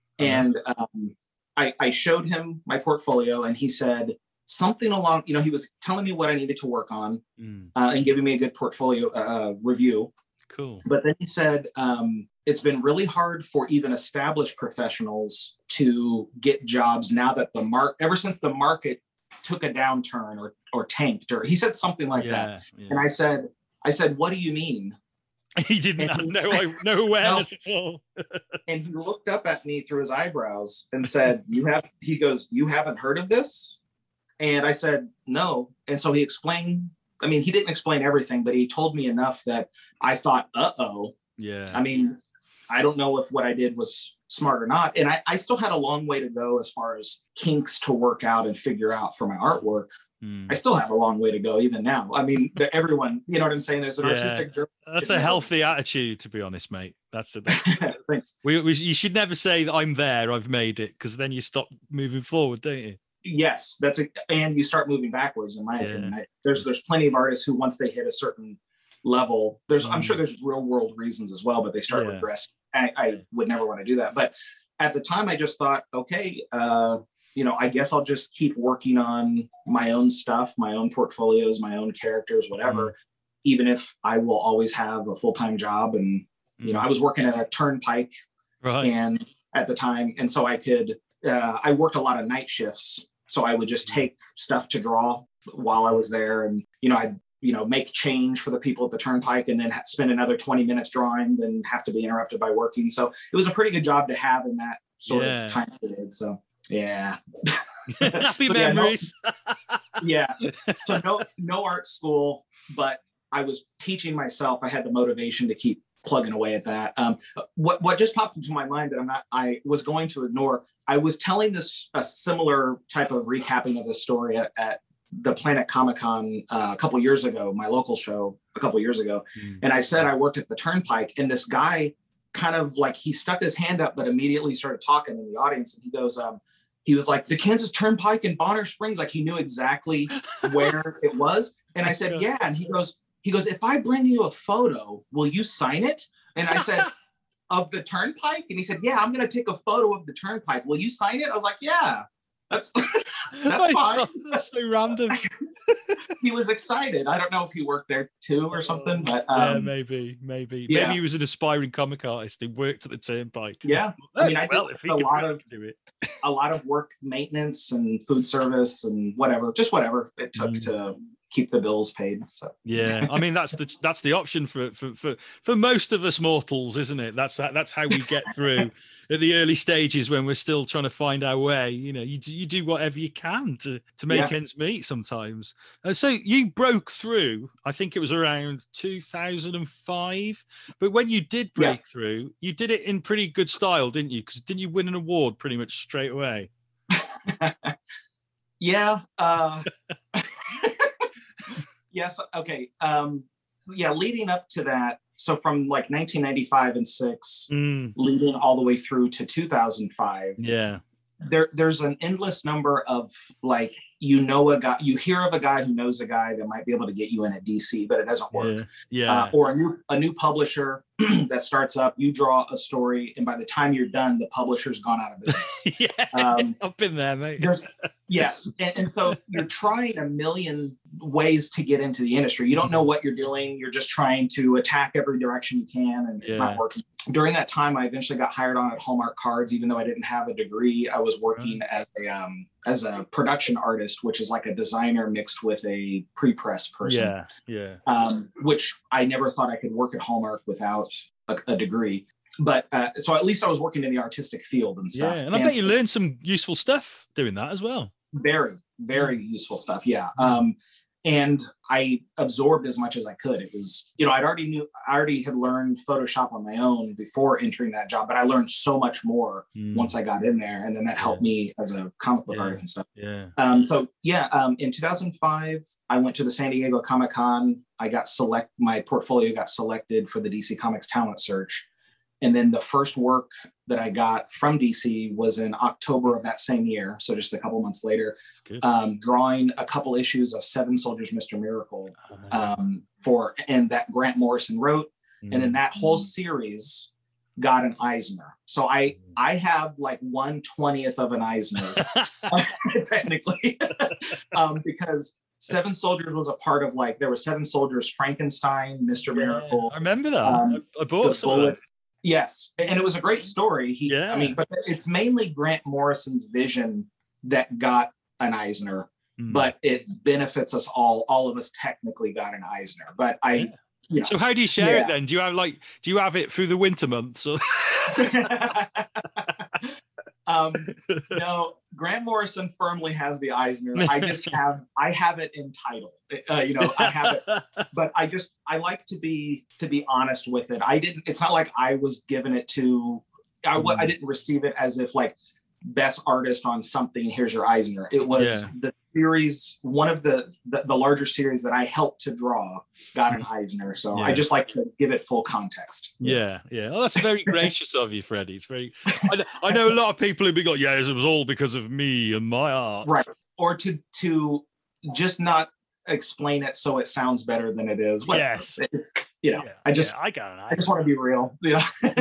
Speaker 2: And um, I, I showed him my portfolio, and he said something along, you know, he was telling me what I needed to work on mm. uh, and giving me a good portfolio uh, review.
Speaker 1: Cool.
Speaker 2: But then he said, um, it's been really hard for even established professionals to get jobs now that the mark, ever since the market took a downturn or or tanked, or he said something like
Speaker 1: yeah,
Speaker 2: that.
Speaker 1: Yeah.
Speaker 2: And I said, I said, what do you mean?
Speaker 1: He didn't
Speaker 2: And
Speaker 1: have
Speaker 2: he,
Speaker 1: no, no awareness no. at all.
Speaker 2: And he looked up at me through his eyebrows and said, you have, he goes, you haven't heard of this? And I said, no. And so he explained, I mean, he didn't explain everything, but he told me enough that I thought, uh-oh.
Speaker 1: Yeah.
Speaker 2: I mean, I don't know if what I did was smart or not. And I, I still had a long way to go as far as kinks to work out and figure out for my artwork. Mm. I still have a long way to go even now. I mean, everyone, you know what I'm saying? There's an yeah. artistic journey.
Speaker 1: That's a healthy attitude, to be honest, mate. That's a that's,
Speaker 2: thanks.
Speaker 1: We, we, you should never say that I'm there, I've made it, because then you stop moving forward, don't you?
Speaker 2: Yes, that's a, and you start moving backwards, in my yeah. opinion. I, there's there's plenty of artists who, once they hit a certain level, there's mm. I'm sure there's real world reasons as well, but they start yeah. regressing. I, I would never want to do that. But at the time, I just thought, okay, uh, you know, I guess I'll just keep working on my own stuff, my own portfolios, my own characters, whatever, mm. even if I will always have a full-time job. And, mm. you know, I was working at a Turnpike
Speaker 1: right.
Speaker 2: and at the time. And so I could, uh, I worked a lot of night shifts. So I would just take stuff to draw while I was there. And, you know, I'd, you know, make change for the people at the Turnpike and then ha- spend another twenty minutes drawing, then have to be interrupted by working. So it was a pretty good job to have in that sort yeah. of time period. So, yeah.
Speaker 1: Happy so, memories.
Speaker 2: Yeah, no, yeah. So no, no art school, but I was teaching myself. I had the motivation to keep plugging away at that. Um, what, what just popped into my mind that I'm not, I was going to ignore, I was telling this, a similar type of recapping of this story at, at the Planet Comic-Con uh, a couple years ago, my local show a couple years ago. Mm. And I said, I worked at the Turnpike, and this guy kind of like, he stuck his hand up, but immediately started talking in the audience. And he goes, um, he was like, the Kansas Turnpike in Bonner Springs. Like, he knew exactly where it was. And I said, yeah. And he goes, he goes, if I bring you a photo, will you sign it? And I said, of the Turnpike? And he said, yeah, I'm going to take a photo of the Turnpike. Will you sign it? I was like, yeah, that's, that's
Speaker 1: oh
Speaker 2: fine.
Speaker 1: God, that's so random.
Speaker 2: He was excited. I don't know if he worked there too or something, but um,
Speaker 1: yeah, maybe, maybe,
Speaker 2: yeah.
Speaker 1: maybe he was an aspiring comic artist who worked at the Turnpike.
Speaker 2: Yeah, I mean, I
Speaker 1: well,
Speaker 2: did
Speaker 1: if he
Speaker 2: a
Speaker 1: could
Speaker 2: lot of
Speaker 1: do it.
Speaker 2: a lot of work, maintenance and food service and whatever, just whatever it took mm. to keep the bills paid. So
Speaker 1: yeah, I mean, that's the that's the option for for for for most of us mortals, isn't it? That's that's how we get through at the early stages when we're still trying to find our way. You know, you you do whatever you can to to make yeah. ends meet sometimes. Uh, so you broke through, I think it was around two thousand five, but when you did break yeah. through, you did it in pretty good style, didn't you? Because didn't you win an award pretty much straight away?
Speaker 2: yeah. Uh... Yes. Okay. Um, yeah. Leading up to that, so from like nineteen ninety-five and six,
Speaker 1: mm.
Speaker 2: leading all the way through to two thousand five.
Speaker 1: Yeah.
Speaker 2: There, there's an endless number of like, you know, a guy, you hear of a guy who knows a guy that might be able to get you in at D C, but it doesn't work.
Speaker 1: Yeah. yeah.
Speaker 2: Uh, or a new, a new publisher that starts up, you draw a story, and by the time you're done, the publisher's gone out of business.
Speaker 1: yeah. Um, I've been there, mate.
Speaker 2: Yes. And, and so you're trying a million ways to get into the industry. You don't know what you're doing. You're just trying to attack every direction you can, and it's
Speaker 1: yeah.
Speaker 2: not working. During that time, I eventually got hired on at Hallmark Cards, even though I didn't have a degree. I was working
Speaker 1: right.
Speaker 2: as a um, as a production artist, which is like a designer mixed with a pre-press person.
Speaker 1: Yeah, yeah.
Speaker 2: Um, which I never thought I could work at Hallmark without a, a degree. But uh, so at least I was working in the artistic field and stuff.
Speaker 1: Yeah, and I and bet you learned some useful stuff doing that as well.
Speaker 2: Very, very useful stuff. Yeah. Um, and I absorbed as much as I could. It was, you know, I'd already knew, I already had learned Photoshop on my own before entering that job, but I learned so much more mm. once I got in there. And then that helped yeah. me as a comic book
Speaker 1: yeah.
Speaker 2: artist and stuff.
Speaker 1: Yeah.
Speaker 2: Um, so yeah, um, in two thousand five, I went to the San Diego Comic-Con. I got select, my portfolio got selected for the D C Comics Talent Search. And then the first work that I got from D C was in October of that same year. So just a couple months later, um, drawing a couple issues of Seven Soldiers, Mister Miracle um, for, and that Grant Morrison wrote. Mm-hmm. And then that whole series got an Eisner. So I, I have like one twentieth of an Eisner technically um, because Seven Soldiers was a part of like, there were Seven Soldiers, Frankenstein, Mister
Speaker 1: Yeah,
Speaker 2: Miracle.
Speaker 1: I remember that.
Speaker 2: Um,
Speaker 1: I bought some of that.
Speaker 2: Yes. And it was a great story. He,
Speaker 1: yeah.
Speaker 2: I mean, but it's mainly Grant Morrison's vision that got an Eisner.
Speaker 1: Mm.
Speaker 2: but it benefits us all. All of us technically got an Eisner, but I.
Speaker 1: Yeah.
Speaker 2: You know,
Speaker 1: so how do you share
Speaker 2: yeah.
Speaker 1: it then? Do you have like do you have it through the winter months? Or...
Speaker 2: um, no, Grant Morrison firmly has the Eisner. I just have I have it in title. Uh, you know, I have it, but I just I like to be to be honest with it. I didn't. It's not like I was given it to. I mm. I didn't receive it as if like best artist on something. Here's your Eisner. It was yeah. the series, one of the, the the larger series that I helped to draw got an Eisner. So yeah. I just like to give it full context.
Speaker 1: Yeah, yeah. Oh, that's very gracious of you, Freddie. It's very. I, I know a lot of people who be like, "Yes, it was all because of me and my art."
Speaker 2: Right. Or to to just not explain it so it sounds better than it is. Whatever.
Speaker 1: Yes.
Speaker 2: It's, you know,
Speaker 1: yeah.
Speaker 2: I just
Speaker 1: yeah, I got it.
Speaker 2: I just want to be real. You know.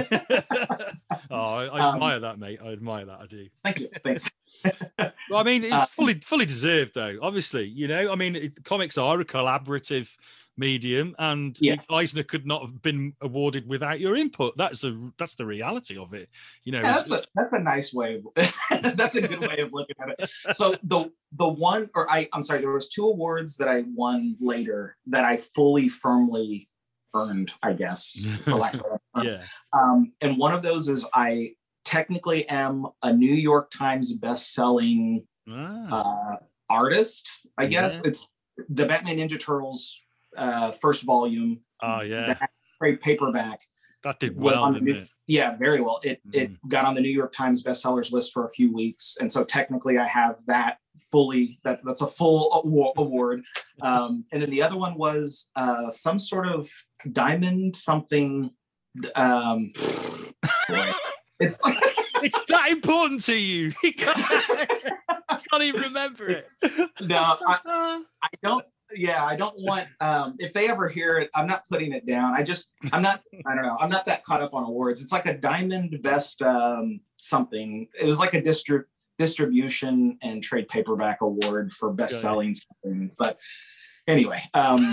Speaker 1: oh, I, I admire um, that, mate. I admire that. I do.
Speaker 2: Thank you. Thanks.
Speaker 1: Well, I mean, it's
Speaker 2: uh,
Speaker 1: fully fully deserved, though. Obviously, you know, I mean, it, comics are a collaborative medium, and
Speaker 2: yeah.
Speaker 1: Eisner could not have been awarded without your input. That's a that's the reality of it. You know,
Speaker 2: yeah, that's a that's a nice way. Of, that's a good way of looking at it. So the the one, or I, I'm sorry, there was two awards that I won later that I fully firmly earned, I guess, for lack of a term.
Speaker 1: Yeah.
Speaker 2: Um, and one of those is I technically am a New York Times best-selling ah. uh, artist. I guess yeah. It's the Batman Ninja Turtles. Uh, first volume.
Speaker 1: Oh yeah,
Speaker 2: that trade paperback.
Speaker 1: That did well, on didn't
Speaker 2: the,
Speaker 1: it?
Speaker 2: Yeah, very well. It mm. it got on the New York Times bestsellers list for a few weeks, and so technically I have that fully. That's that's a full award. Um, and then the other one was uh, some sort of diamond something. Um, boy, it's
Speaker 1: it's that important to you. You can't, you can't even remember it.
Speaker 2: No, I, I don't. Yeah, I don't want, um, if they ever hear it, I'm not putting it down. I just, I'm not, I don't know. I'm not that caught up on awards. It's like a diamond best um, something. It was like a distri- distribution and trade paperback award for best selling something. But anyway, um,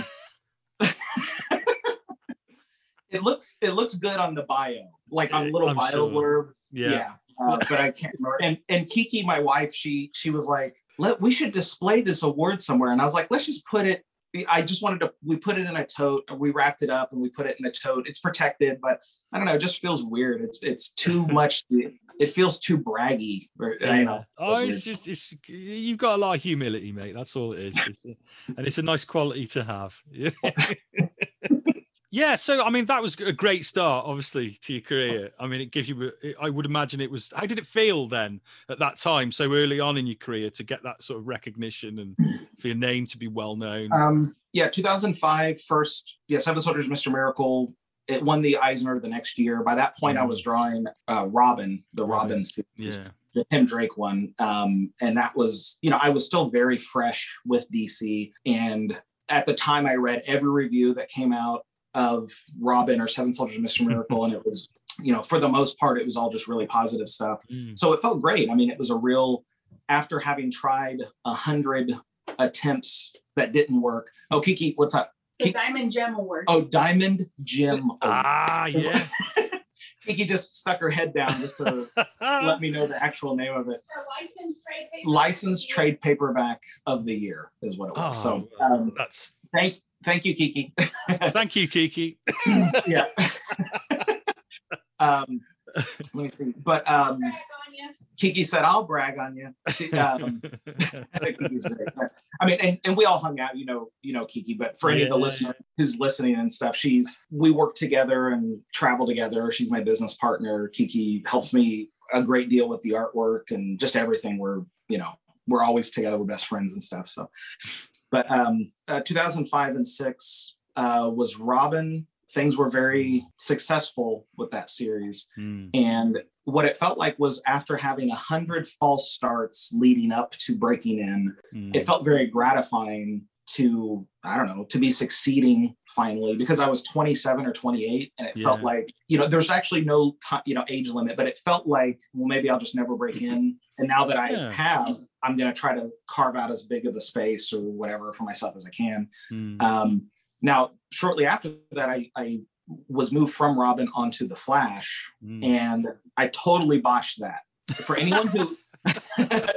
Speaker 2: it looks, it looks good on the bio, like on little I'm bio sure. blurb.
Speaker 1: Yeah.
Speaker 2: yeah. Uh, but I can't remember. And, and Kiki, my wife, she, she was like, Let we should display this award somewhere. And I was like, let's just put it, I just wanted to, we put it in a tote, we wrapped it up and we put it in a tote. It's protected, but I don't know, it just feels weird. It's it's too much, it feels too braggy. Or, yeah. I know.
Speaker 1: Oh, it's just, it's, you've got a lot of humility, mate. That's all it is. It's a, and it's a nice quality to have. Yeah, so I mean that was a great start, obviously, to your career. I mean, it gives you. I would imagine it was. How did it feel then at that time, so early on in your career, to get that sort of recognition and for your name to be well known?
Speaker 2: Um, yeah, two thousand five, first, yeah, Seven Soldiers, Mister Miracle. It won the Eisner the next year. By that point, mm. I was drawing uh, Robin, the Robin series.
Speaker 1: Yeah.
Speaker 2: The Tim Drake one, um, and that was, you know, I was still very fresh with D C, and at the time, I read every review that came out of Robin or Seven Soldiers of Mister Miracle. And it was, you know, for the most part, it was all just really positive stuff. Mm. So it felt great. I mean, it was a real, after having tried a hundred attempts that didn't work. Oh, Kiki, what's up?
Speaker 3: The Kiki? Diamond Gem Award.
Speaker 2: Oh, Diamond Gem Award.
Speaker 1: Ah, yeah.
Speaker 2: Kiki just stuck her head down just to let me know the actual name of it.
Speaker 3: For licensed trade paperback.
Speaker 2: Licensed trade paperback of the year is what it was.
Speaker 1: Oh,
Speaker 2: so um,
Speaker 1: that's
Speaker 2: thank Thank you, Kiki.
Speaker 1: Thank you, Kiki.
Speaker 2: Yeah. um, let me see. But um, Kiki said, I'll brag on you. She, um, I think Kiki's great. I mean, and, and we all hung out, you know, you know, Kiki, but for any yeah. of the listeners who's listening and stuff, she's, we work together and travel together. She's my business partner. Kiki helps me a great deal with the artwork and just everything. We're, you know, we're always together. We're best friends and stuff. So, but um, uh, two thousand five and six uh, was Robin. Things were very successful with that series. Mm. And what it felt like was after having a hundred false starts leading up to breaking in, mm. it felt very gratifying to, I don't know, to be succeeding finally, because I was twenty-seven or twenty-eight. And it yeah. felt like, you know, there's actually no time, you know, age limit, but it felt like, well, maybe I'll just never break in. And now that I yeah. have, I'm going to try to carve out as big of a space or whatever for myself as I can. Mm. Um, now, shortly after that, I, I was moved from Robin onto the Flash, mm. and I totally botched that. For anyone who,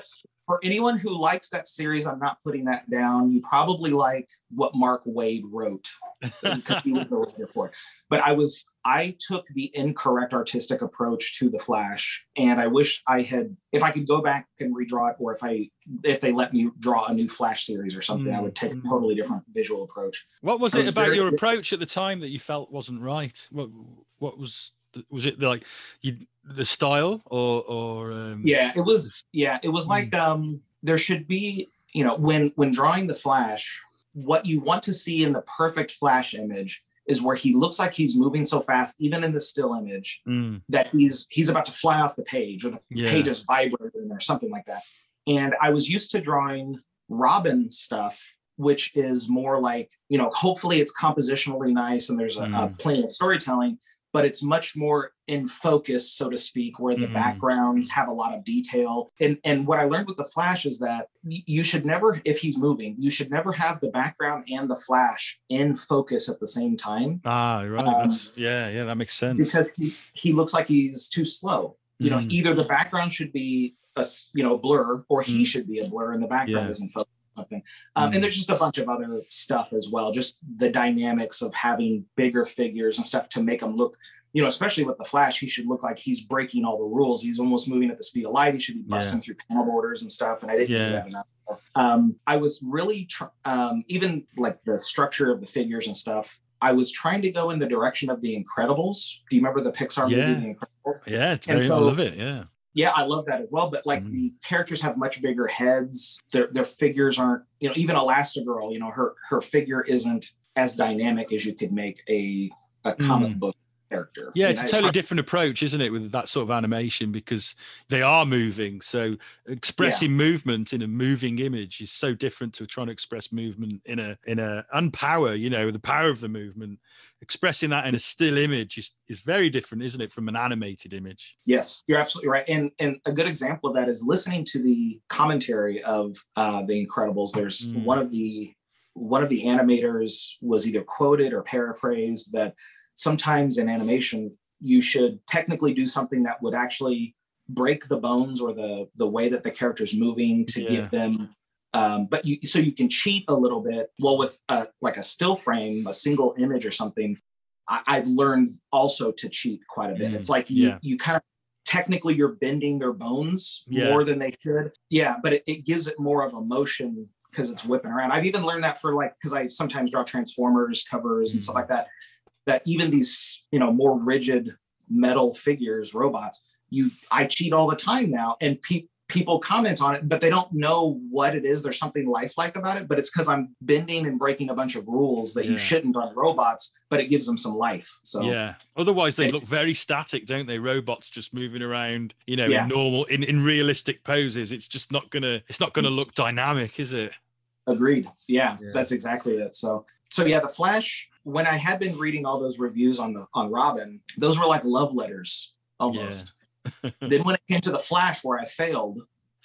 Speaker 2: for anyone who likes that series, I'm not putting that down. You probably like what Mark Waid wrote because he was the writer for it. But I was, I took the incorrect artistic approach to The Flash, and I wish I had, if I could go back and redraw it, or if I, if they let me draw a new Flash series or something, mm. I would take a totally different visual approach.
Speaker 1: What was it
Speaker 2: was
Speaker 1: about
Speaker 2: very,
Speaker 1: your approach at the time that you felt wasn't right? What, what was, was it like you, the style or, or um...
Speaker 2: yeah, it was, yeah, it was like, um, there should be, you know, when, when drawing the Flash, what you want to see in the perfect Flash image is where he looks like he's moving so fast, even in the still image, mm. that he's, he's about to fly off the page, or the yeah. page is vibrating or something like that. And I was used to drawing Robin stuff, which is more like, you know, hopefully it's compositionally nice and there's a, mm. a plane of storytelling, but it's much more in focus, so to speak, where the mm. backgrounds have a lot of detail. And, and what I learned with the Flash is that you should never, if he's moving, you should never have the background and the Flash in focus at the same time.
Speaker 1: Ah, right. Um, That's, yeah, yeah, that makes sense.
Speaker 2: Because he, he looks like he's too slow. You mm. know, either the background should be a, you know, blur, or he mm. should be a blur and the background yeah. isn't focused. Something. Um, mm. And there's just a bunch of other stuff as well, just the dynamics of having bigger figures and stuff to make them look, you know, especially with the Flash, he should look like he's breaking all the rules. He's almost moving at the speed of light. He should be busting yeah. through panel borders and stuff. And I didn't yeah. do that enough. Um, I was really, tr- um, even like the structure of the figures and stuff, I was trying to go in the direction of The Incredibles. Do you remember the Pixar
Speaker 1: yeah.
Speaker 2: movie, The Incredibles?
Speaker 1: Yeah, and so, I love it, yeah.
Speaker 2: Yeah, I love that as well. But like mm. the characters have much bigger heads. Their their figures aren't, you know, even Elastigirl, you know, her her figure isn't as dynamic as you could make a a comic mm. book character.
Speaker 1: Yeah,
Speaker 2: you
Speaker 1: it's
Speaker 2: know,
Speaker 1: a totally
Speaker 2: it's
Speaker 1: different approach, isn't it, with that sort of animation, because they are moving. So expressing yeah. movement in a moving image is so different to trying to express movement in a in a and power, you know, the power of the movement. Expressing that in a still image is, is very different, isn't it, from an animated image?
Speaker 2: Yes, you're absolutely right. And and a good example of that is listening to the commentary of uh, The Incredibles. There's mm. one of the one of the animators was either quoted or paraphrased that sometimes in animation, you should technically do something that would actually break the bones or the, the way that the character's moving to yeah. give them, um, but you, so you can cheat a little bit. Well, with a, like a still frame, a single image or something, I, I've learned also to cheat quite a bit. Mm, it's like you, yeah. you kind of, technically you're bending their bones yeah. more than they should. Yeah, but it, it gives it more of a motion because it's whipping around. I've even learned that for like, because I sometimes draw Transformers covers mm. and stuff like that, that even these, you know, more rigid metal figures, robots, you, I cheat all the time now, and pe- people comment on it, but they don't know what it is. There's something lifelike about it, but it's because I'm bending and breaking a bunch of rules that yeah. you shouldn't on robots, but it gives them some life. So
Speaker 1: yeah, otherwise they it, look very static, don't they? Robots just moving around, you know, yeah. in normal, in, in realistic poses. It's just not gonna, it's not gonna look dynamic, is it?
Speaker 2: Agreed. Yeah, yeah. That's exactly it. So, so yeah, the Flash, when I had been reading all those reviews on the on Robin, those were like love letters almost. Yeah. Then when it came to the Flash, where I failed,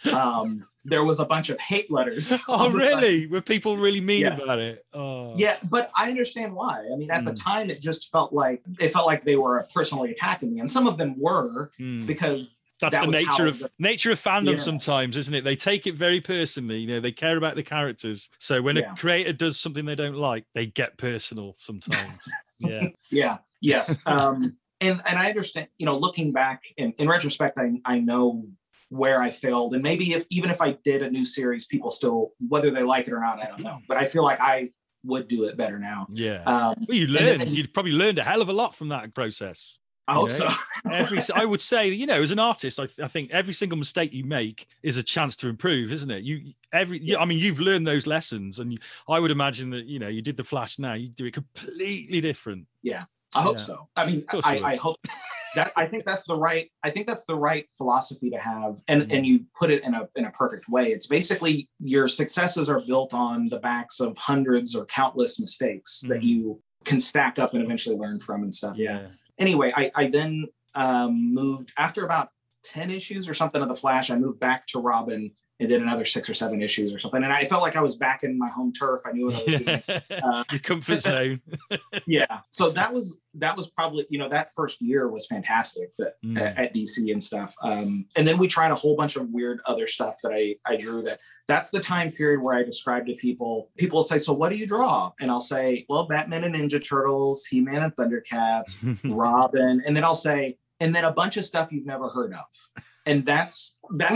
Speaker 2: um, there was a bunch of hate letters.
Speaker 1: Oh, really? Were people really mean yes. about it? Oh.
Speaker 2: Yeah, but I understand why. I mean, at mm. the time, it just felt like it felt like they were personally attacking me, and some of them were mm. because.
Speaker 1: That's
Speaker 2: that
Speaker 1: the nature of
Speaker 2: the,
Speaker 1: nature of fandom
Speaker 2: yeah.
Speaker 1: sometimes, isn't it? They take it very personally. You know, they care about the characters. So when yeah. a creator does something they don't like, they get personal sometimes. yeah.
Speaker 2: Yeah. Yes. Um, and and I understand. You know, looking back in, in retrospect, I I know where I failed, and maybe if even if I did a new series, people still, whether they like it or not, I don't know. But I feel like I would do it better now.
Speaker 1: Yeah.
Speaker 2: Um,
Speaker 1: well, you learned. Then, you'd probably learned a hell of a lot from that process.
Speaker 2: I hope
Speaker 1: you know,
Speaker 2: so.
Speaker 1: every, I would say, you know, as an artist, I, I think every single mistake you make is a chance to improve, isn't it? You every, yeah. I mean, you've learned those lessons, and you, I would imagine that, you know, you did the Flash now, you do it completely different.
Speaker 2: Yeah, I hope yeah. so. I mean, I, I hope that I think that's the right. I think that's the right philosophy to have, and mm. and you put it in a in a perfect way. It's basically your successes are built on the backs of hundreds or countless mistakes mm. that you can stack up and eventually learn from and stuff. Yeah. yeah. Anyway, I, I then um, moved after about ten issues or something of the Flash. I moved back to Robin and did another six or seven issues or something. And I felt like I was back in my home turf. I knew what I was doing. Uh,
Speaker 1: Your comfort zone.
Speaker 2: yeah. So that was, that was probably, you know, that first year was fantastic but,
Speaker 1: Mm.
Speaker 2: at, at D C and stuff. Um, and then we tried a whole bunch of weird other stuff that I, I drew that that's the time period where I describe to people, people will say, so what do you draw? And I'll say, well, Batman and Ninja Turtles, He-Man and Thundercats, Robin. And then I'll say, and then a bunch of stuff you've never heard of. And that's, that.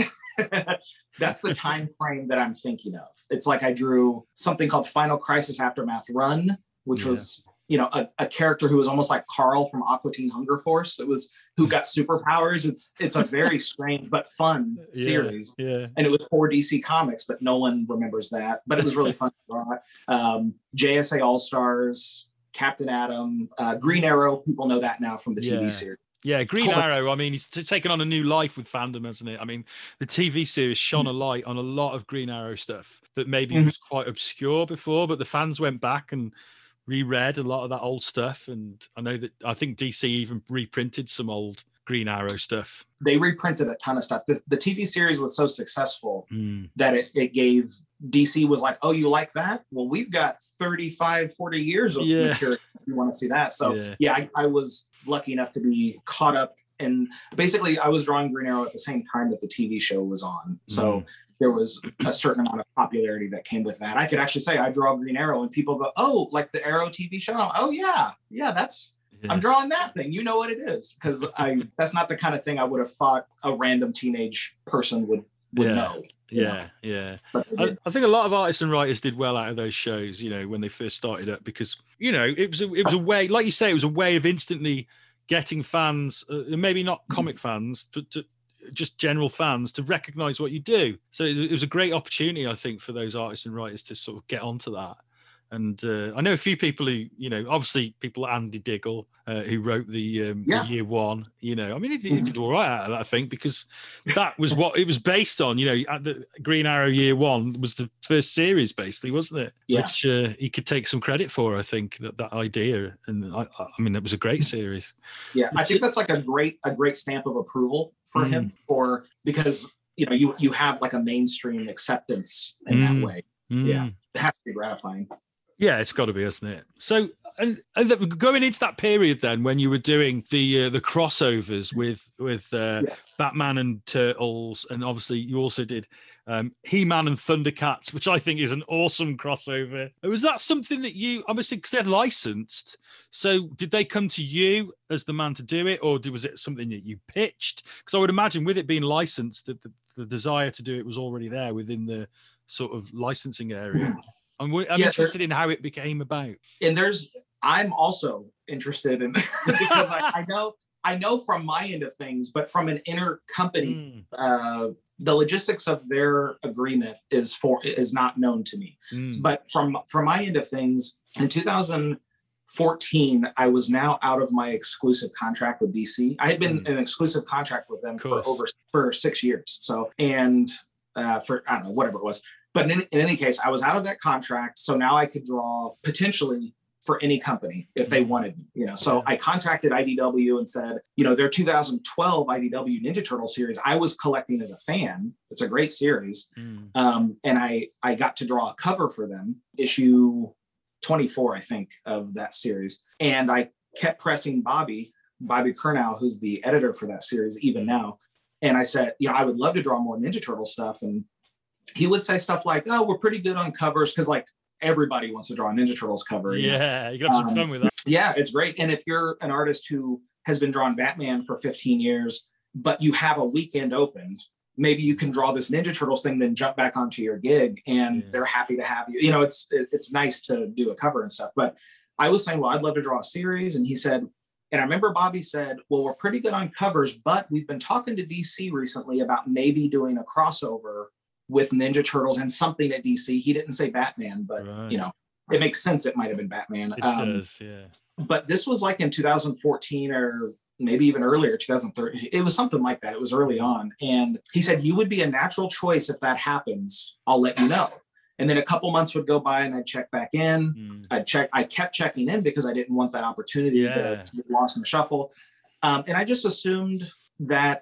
Speaker 2: That's the time frame that I'm thinking of. It's like I drew something called Final Crisis Aftermath Run, which yeah. was, you know, a, a character who was almost like Carl from Aqua Teen Hunger Force. It was who got superpowers. It's it's a very strange but fun series.
Speaker 1: Yeah, yeah.
Speaker 2: And it was for D C Comics, but no one remembers that. But it was really fun to draw. Um, J S A All Stars, Captain Atom, uh, Green Arrow. People know that now from the T V
Speaker 1: yeah.
Speaker 2: series.
Speaker 1: Yeah, Green Arrow, I mean, he's t- taken on a new life with fandom, hasn't it? I mean, the T V series shone a light on a lot of Green Arrow stuff that maybe mm-hmm. was quite obscure before, but the fans went back and reread a lot of that old stuff. And I know that, I think D C even reprinted some old Green Arrow stuff.
Speaker 2: They reprinted a ton of stuff. The, the T V series was so successful
Speaker 1: mm.
Speaker 2: that it, it gave, D C was like, oh, you like that? Well, we've got thirty-five, forty years of
Speaker 1: yeah.
Speaker 2: material if you want to see that. So
Speaker 1: yeah,
Speaker 2: yeah I, I was lucky enough to be caught up. And basically I was drawing Green Arrow at the same time that the T V show was on. So mm. there was a certain amount of popularity that came with that. I could actually say I draw Green Arrow and people go, oh, like the Arrow T V show? Oh yeah, yeah, that's, yeah. I'm drawing that thing. You know what it is. Because I that's not the kind of thing I would have thought a random teenage person would, would
Speaker 1: yeah.
Speaker 2: know.
Speaker 1: Yeah, yeah. I, I think a lot of artists and writers did well out of those shows, you know, when they first started up, because, you know, it was a, it was a way, like you say, it was a way of instantly getting fans, uh, maybe not comic fans, but to, just general fans to recognize what you do. So it, it was a great opportunity, I think, for those artists and writers to sort of get onto that. And uh, I know a few people who, you know, obviously people like Andy Diggle, uh, who wrote the, um,
Speaker 2: yeah.
Speaker 1: the year one, you know, I mean, he did, he did all right out of that, I think, because that was what it was based on. You know, at the Green Arrow year one was the first series, basically, wasn't it?
Speaker 2: Yeah.
Speaker 1: Which uh, he could take some credit for, I think, that, that idea. And I, I mean, it was a great series.
Speaker 2: Yeah, I think that's like a great, a great stamp of approval for mm. him, for because, you know, you, you have like a mainstream acceptance in mm. that way. Mm. Yeah, it has to be gratifying.
Speaker 1: Yeah, it's got to be, hasn't it? So, and, and the, going into that period then, when you were doing the uh, the crossovers with with uh, yeah. Batman and Turtles, and obviously you also did um, He-Man and Thundercats, which I think is an awesome crossover. Was that something that you, obviously, because they're licensed, so did they come to you as the man to do it, or was it something that you pitched? Because I would imagine with it being licensed, that the, the desire to do it was already there within the sort of licensing area. Mm. I'm, I'm yeah, interested in how it became about.
Speaker 2: And there's, I'm also interested in because I, I know, I know from my end of things, but from an intercompany, mm. uh, the logistics of their agreement is for is not known to me. Mm. But from from my end of things, in two thousand fourteen, I was now out of my exclusive contract with D C. I had been mm. in an exclusive contract with them for over for six years. So and uh, for I don't know whatever it was. But in, in any case, I was out of that contract. So now I could draw potentially for any company if they wanted me, you know. So I contacted I D W and said, you know, their two thousand twelve I D W Ninja Turtle series, I was collecting as a fan. It's a great series. Mm. Um, and I, I got to draw a cover for them, issue twenty-four, I think, of that series. And I kept pressing Bobby, Bobby Curnow, who's the editor for that series, even now. And I said, you know, I would love to draw more Ninja Turtle stuff. And he would say stuff like, oh, we're pretty good on covers. Cause like everybody wants to draw a Ninja Turtles cover. You
Speaker 1: yeah.
Speaker 2: know?
Speaker 1: You can have some um, fun with that.
Speaker 2: Yeah, it's great. And if you're an artist who has been drawing Batman for fifteen years, but you have a weekend opened, maybe you can draw this Ninja Turtles thing, then jump back onto your gig and yeah. they're happy to have you. You know, it's, it, it's nice to do a cover and stuff. But I was saying, well, I'd love to draw a series. And he said, and I remember Bobby said, well, we're pretty good on covers, but we've been talking to D C recently about maybe doing a crossover with Ninja Turtles and something at D C. He didn't say Batman, but right. you know, it makes sense. It might've been Batman.
Speaker 1: It
Speaker 2: um,
Speaker 1: does, yeah.
Speaker 2: But this was like in two thousand fourteen or maybe even earlier, two thousand thirteen. It was something like that. It was early on. And he said, you would be a natural choice if that happens. I'll let you know. And then a couple months would go by and I'd check back in. Mm. I'd check, I kept checking in because I didn't want that opportunity yeah. to, to get lost in the shuffle. Um, and I just assumed that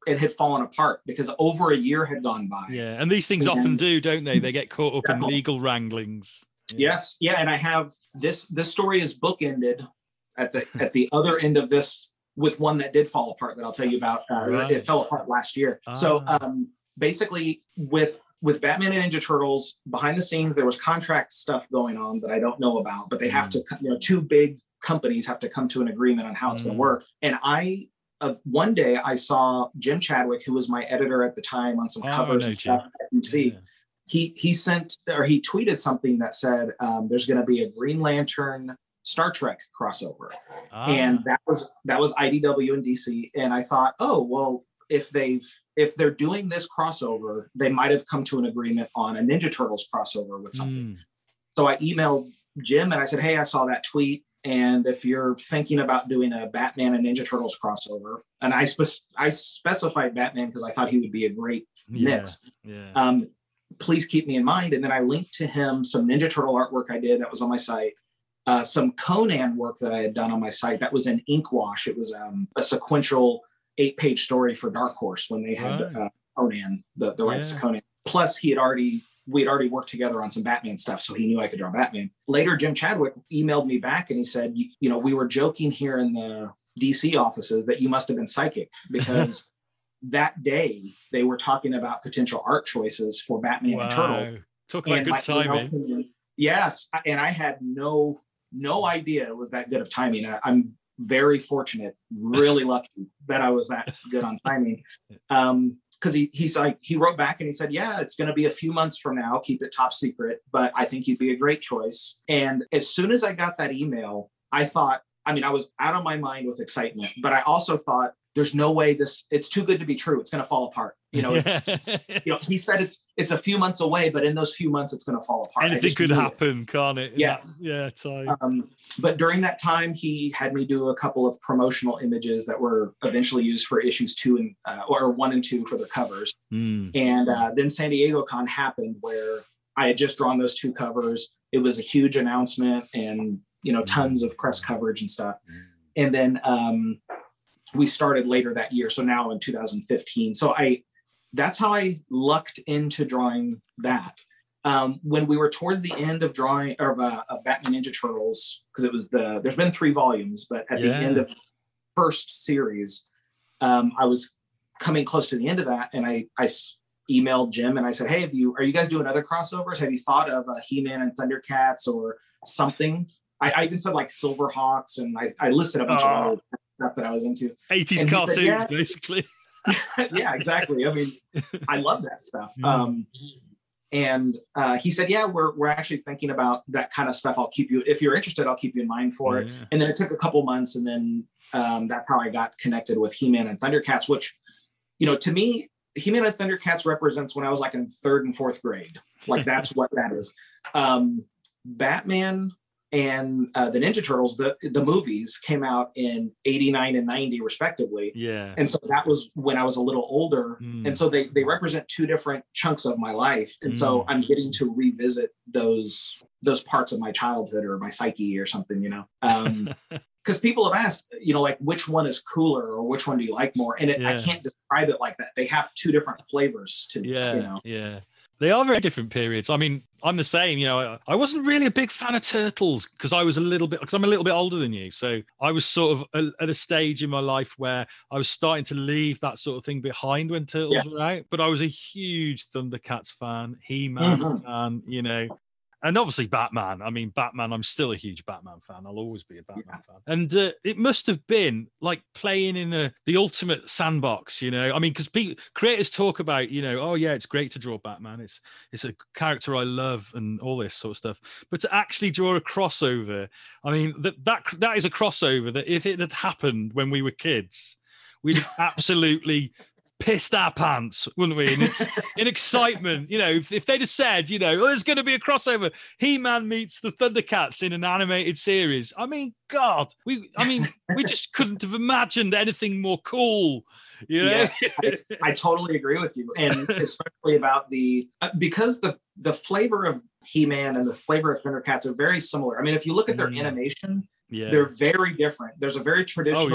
Speaker 2: it had fallen apart because over a year had gone by.
Speaker 1: Yeah, and these things and, often do, don't they? They get caught up definitely. in legal wranglings.
Speaker 2: Yeah. Yes, yeah, and I have this. This story is bookended at the at the other end of this with one that did fall apart that I'll tell you about. Uh, right. It fell apart last year. Ah. So um, basically, with with Batman and Ninja Turtles, behind the scenes there was contract stuff going on that I don't know about, but they have mm. to, you know, two big companies have to come to an agreement on how it's mm. going to work. And I. Uh, one day I saw Jim Chadwick, who was my editor at the time on some oh, covers no, and stuff at D C. Yeah. He he sent or he tweeted something that said um, there's going to be a Green Lantern Star Trek crossover, ah. and that was that was I D W in D C. And I thought, oh well, if they've if they're doing this crossover, they might have come to an agreement on a Ninja Turtles crossover with something. Mm. So I emailed Jim and I said, hey, I saw that tweet. And if you're thinking about doing a Batman and Ninja Turtles crossover, and I spe- I specified Batman because I thought he would be a great mix. Yeah, yeah. Um, please keep me in mind. And then I linked to him some Ninja Turtle artwork I did that was on my site, uh, some Conan work that I had done on my site that was an ink wash. It was um, a sequential eight-page story for Dark Horse when they had right. uh, Conan, the, the rights yeah. to Conan. Plus, he had already we had already worked together on some Batman stuff, so he knew I could draw Batman. Later, Jim Chadwick emailed me back and he said, you, you know, we were joking here in the D C offices that you must have been psychic because that day they were talking about potential art choices for Batman wow. and Turtle.
Speaker 1: Talk about good timing.
Speaker 2: Opinion, yes, and I had no no idea it was that good of timing. I, I'm very fortunate, really lucky that I was that good on timing. Um, Because he he's like he wrote back and he said, yeah, it's going to be a few months from now. Keep it top secret, but I think you'd be a great choice. And as soon as I got that email, I thought, I mean, I was out of my mind with excitement, but I also thought, there's no way this, it's too good to be true. It's going to fall apart. You know, it's, you know, he said it's, it's a few months away, but in those few months, it's going to fall apart.
Speaker 1: Anything could happen, it. can't it?
Speaker 2: Yes.
Speaker 1: Yeah. Time.
Speaker 2: Um, but during that time, he had me do a couple of promotional images that were eventually used for issues two and, uh, or one and two for the covers.
Speaker 1: Mm.
Speaker 2: And uh, then San Diego Con happened where I had just drawn those two covers. It was a huge announcement and, you know, tons of press coverage and stuff. And then, um, we started later that year. So now in two thousand fifteen. So I, that's how I lucked into drawing that. Um, when we were towards the end of drawing of, uh, of Batman Ninja Turtles, because it was the, there's been three volumes, but at yeah. the end of first series, um, I was coming close to the end of that. And I, I emailed Jim and I said, hey, have you, are you guys doing other crossovers? Have you thought of uh, He-Man and Thundercats or something? I, I even said like Silverhawks and I, I listed a bunch oh. of other stuff that I was into.
Speaker 1: eighties and cartoons, said, yeah. basically.
Speaker 2: Yeah, exactly. I mean, I love that stuff. Mm. Um, and uh, he said, yeah, we're we're actually thinking about that kind of stuff. I'll keep you, if you're interested, I'll keep you in mind for it. Yeah. And then it took a couple months. And then um, that's how I got connected with He-Man and Thundercats, which, you know, to me, He-Man and Thundercats represents when I was like in third and fourth grade. Like that's what that is. Um, Batman and uh, the Ninja Turtles, the the movies came out in eighty-nine and ninety respectively.
Speaker 1: Yeah.
Speaker 2: And so that was when I was a little older. Mm. And so they they represent two different chunks of my life. And mm. so I'm getting to revisit those those parts of my childhood or my psyche or something, you know. Um because people have asked, you know, like which one is cooler or which one do you like more? And it, yeah. I can't describe it like that. They have two different flavors to
Speaker 1: yeah,
Speaker 2: you know.
Speaker 1: Yeah. They are very different periods. I mean, I'm the same. You know, I, I wasn't really a big fan of Turtles because I was a little bit, because I'm a little bit older than you. So I was sort of a, at a stage in my life where I was starting to leave that sort of thing behind when Turtles yeah. were out. But I was a huge Thundercats fan, He-Man mm-hmm. fan, you know. And obviously Batman. I mean, Batman, I'm still a huge Batman fan. I'll always be a Batman yeah. fan. And uh, it must have been like playing in a, the ultimate sandbox, you know? I mean, because creators talk about, you know, oh yeah, it's great to draw Batman. It's it's a character I love and all this sort of stuff. But to actually draw a crossover, I mean, that that that is a crossover that if it had happened when we were kids, we'd have absolutely pissed our pants, wouldn't we? In, ex- in excitement, you know, if, if they'd have said, you know, oh, there's going to be a crossover, He-Man meets the Thundercats in an animated series. I mean, God, we, I mean, we just couldn't have imagined anything more cool. You know?
Speaker 2: Yes, I, I totally agree with you, and especially about the uh, because the the flavor of He-Man and the flavor of Thundercats are very similar. I mean, if you look at their mm. animation. Yeah. They're very different. There's a very traditional oh, yeah. sort of